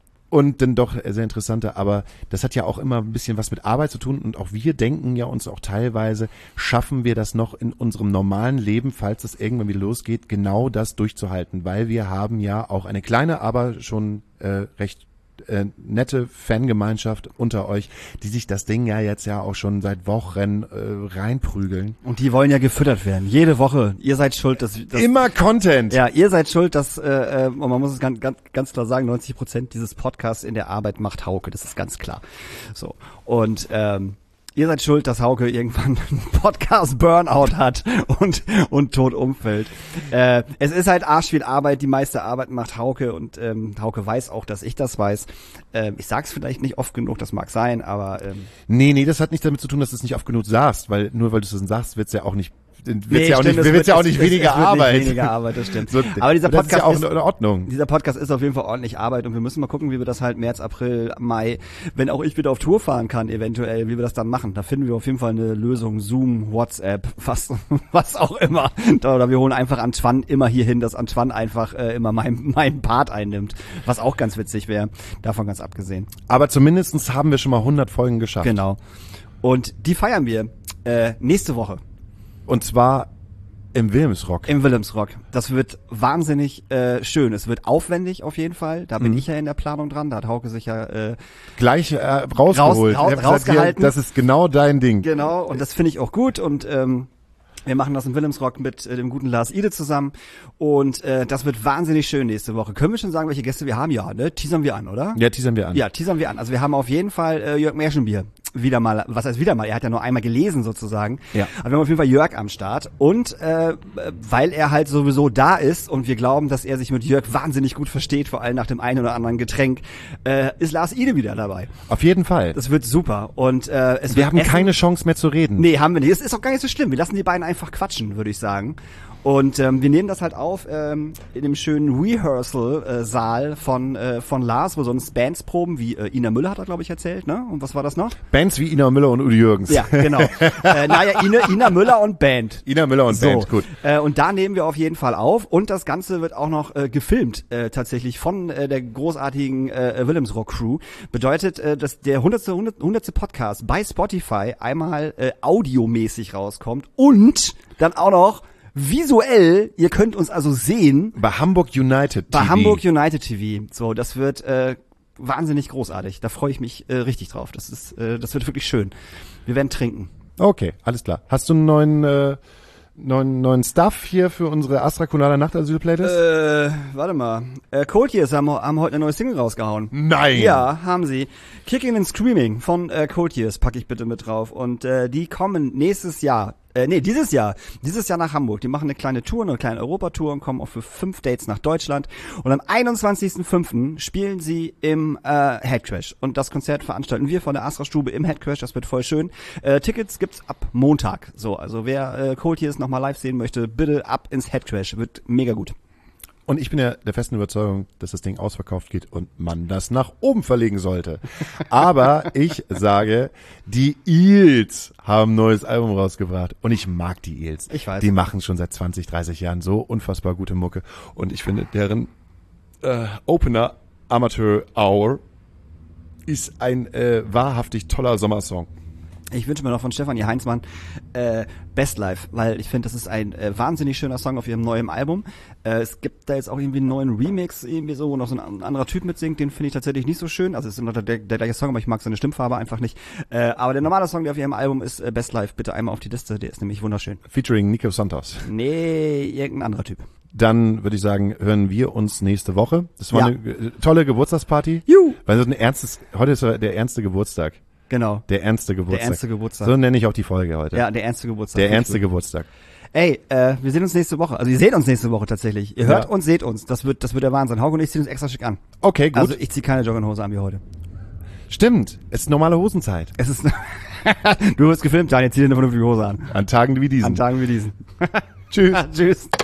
und dann doch sehr interessante, aber das hat ja auch immer ein bisschen was mit Arbeit zu tun und auch wir denken ja uns auch teilweise, schaffen wir das noch in unserem normalen Leben, falls es irgendwann wieder losgeht, genau das durchzuhalten, weil wir haben ja auch eine kleine, aber schon äh, recht äh, nette Fangemeinschaft unter euch, die sich das Ding ja jetzt ja auch schon seit Wochen äh, reinprügeln. Und die wollen ja gefüttert werden. Jede Woche. Ihr seid schuld, dass... dass Immer Content! ja, ihr seid schuld, dass, äh, äh, und man muss es ganz, ganz, ganz klar sagen, neunzig Prozent dieses Podcasts in der Arbeit macht Hauke, das ist ganz klar. So. Und, ähm, ihr seid schuld, dass Hauke irgendwann einen Podcast-Burnout hat und, und tot umfällt. Äh, es ist halt arsch viel Arbeit, die meiste Arbeit macht Hauke und, ähm, Hauke weiß auch, dass ich das weiß. Ähm, ich sag's vielleicht nicht oft genug, das mag sein, aber, ähm, Nee, nee, das hat nicht damit zu tun, dass du es nicht oft genug sagst, weil nur weil du es sagst, wird's ja auch nicht wird's Nee, ja auch stimmt, nicht, es wird's ja auch wird- nicht es- weniger es wird Arbeit. Nicht weniger Arbeit, das stimmt. So, Aber dieser das ist ja Podcast auch in Ordnung. Dieser Podcast ist auf jeden Fall ordentlich Arbeit und wir müssen mal gucken, wie wir das halt März, April, Mai, wenn auch ich wieder auf Tour fahren kann, eventuell, wie wir das dann machen. Da finden wir auf jeden Fall eine Lösung. Zoom, WhatsApp, was, was auch immer. Oder wir holen einfach Antoine immer hier hin, dass Antoine einfach äh, immer mein, mein Part einnimmt. Was auch ganz witzig wäre. Davon ganz abgesehen. Aber zumindestens haben wir schon mal hundert Folgen geschafft. Genau. Und die feiern wir äh, nächste Woche Und zwar im Wilhelmsrock. im Wilhelmsrock. Das wird wahnsinnig äh, schön. Es wird aufwendig auf jeden Fall. Da bin Mhm. ich ja in der Planung dran. Da hat Hauke sich ja äh, Gleich äh, rausgeholt. Raus- raus- Ich hab gesagt, rausgehalten. hier, das ist genau dein Ding. genau. Und das finde ich auch gut. Und ähm, Wir machen das im Wilhelmsrock mit äh, dem guten Lars Ide zusammen und äh, das wird wahnsinnig schön nächste Woche. Können wir schon sagen, welche Gäste wir haben? Ja, ne? Teasern wir an, oder? Ja, teasern wir an. Ja, teasern wir an. Also wir haben auf jeden Fall äh, Jörg Märchenbier wieder mal, was heißt wieder mal, er hat ja nur einmal gelesen sozusagen. Ja. Aber wir haben auf jeden Fall Jörg am Start und äh, weil er halt sowieso da ist und wir glauben, dass er sich mit Jörg wahnsinnig gut versteht, vor allem nach dem einen oder anderen Getränk, äh, ist Lars Ide wieder dabei. Auf jeden Fall. Das wird super und äh, es wir wird haben Essen. keine Chance mehr zu reden. Nee, haben wir nicht. Das ist auch gar nicht so schlimm. Wir lassen die beiden einfach quatschen, würde ich sagen. Und ähm, wir nehmen das halt auf ähm, in dem schönen Rehearsal-Saal von äh, von Lars, wo sonst Bands proben, wie äh, Ina Müller hat er, glaube ich, erzählt, ne? Und was war das noch? Bands wie Ina Müller und Udo Jürgens. Ja, genau. äh, naja, Ina, Ina Müller und Band. Ina Müller und So, Band, gut. Äh, und da nehmen wir auf jeden Fall auf. Und das Ganze wird auch noch äh, gefilmt, äh, tatsächlich von äh, der großartigen äh, Wilhelmsrock-Crew. Bedeutet, äh, dass der hundertste. hundertste Podcast bei Spotify einmal äh, audiomäßig rauskommt und dann auch noch visuell, ihr könnt uns also sehen. Bei Hamburg United Bei T V. Hamburg United T V. So, das wird äh, wahnsinnig großartig. Da freue ich mich äh, richtig drauf. Das ist, äh, das wird wirklich schön. Wir werden trinken. Okay, alles klar. Hast du einen neuen, äh, neuen, neuen Stuff hier für unsere Astra Colada Nachtasyl-Playlist? Äh, warte mal. Äh, Cold Years haben, haben heute eine neue Single rausgehauen. Nein! Ja, haben sie. Kicking and Screaming von äh, Cold Years packe ich bitte mit drauf. Und äh, die kommen nächstes Jahr. Äh, nee, dieses Jahr. Dieses Jahr nach Hamburg. Die machen eine kleine Tour, eine kleine Europatour und kommen auch für fünf Dates nach Deutschland. Und am einundzwanzigsten fünften spielen sie im äh, Headcrash. Und das Konzert veranstalten wir von der Astra-Stube im Headcrash. Das wird voll schön. Äh, Tickets gibt's ab Montag. So, also wer äh, Cold Years nochmal live sehen möchte, bitte ab ins Headcrash. Wird mega gut. Und ich bin ja der festen Überzeugung, dass das Ding ausverkauft geht und man das nach oben verlegen sollte. Aber ich sage, die Eels haben ein neues Album rausgebracht. Und ich mag die Eels. Ich weiß. Die machen schon seit zwanzig, dreißig Jahren so unfassbar gute Mucke. Und ich finde, deren äh, Opener Amateur Hour ist ein äh, wahrhaftig toller Sommersong. Ich wünsche mir noch von Stefanie Heinzmann äh, Best Life, weil ich finde, das ist ein äh, wahnsinnig schöner Song auf ihrem neuen Album. Äh, es gibt da jetzt auch irgendwie einen neuen Remix, irgendwie so, wo noch so ein anderer Typ mitsingt, den finde ich tatsächlich nicht so schön. Also es ist noch der, der, der gleiche Song, aber ich mag seine Stimmfarbe einfach nicht. Äh, aber der normale Song, der auf ihrem Album ist, äh, Best Life, bitte einmal auf die Liste, der ist nämlich wunderschön. Featuring Nico Santos. Nee, irgendein anderer Typ. Dann würde ich sagen, hören wir uns nächste Woche. Das war Ja. eine äh, tolle Geburtstagsparty. Juhu. Weil so ein ernstes, heute ist der ernste Geburtstag. Genau. Der ernste Geburtstag. Der ernste Geburtstag. So nenne ich auch die Folge heute. Ja, der ernste Geburtstag. Der Finde ich ernste gut. Geburtstag. Ey, äh, wir sehen uns nächste Woche. Also ihr seht uns nächste Woche tatsächlich. Ihr hört Ja. uns, seht uns. Das wird, das wird der Wahnsinn. Hauke und ich ziehen uns extra schick an. Okay, gut. Also ich ziehe keine Jogginghose an wie heute. Stimmt. Es ist normale Hosenzeit. Es ist, du wirst gefilmt, Daniel, zieh dir eine vernünftige Hose an. An Tagen wie diesen. An Tagen wie diesen. Tschüss. Tschüss.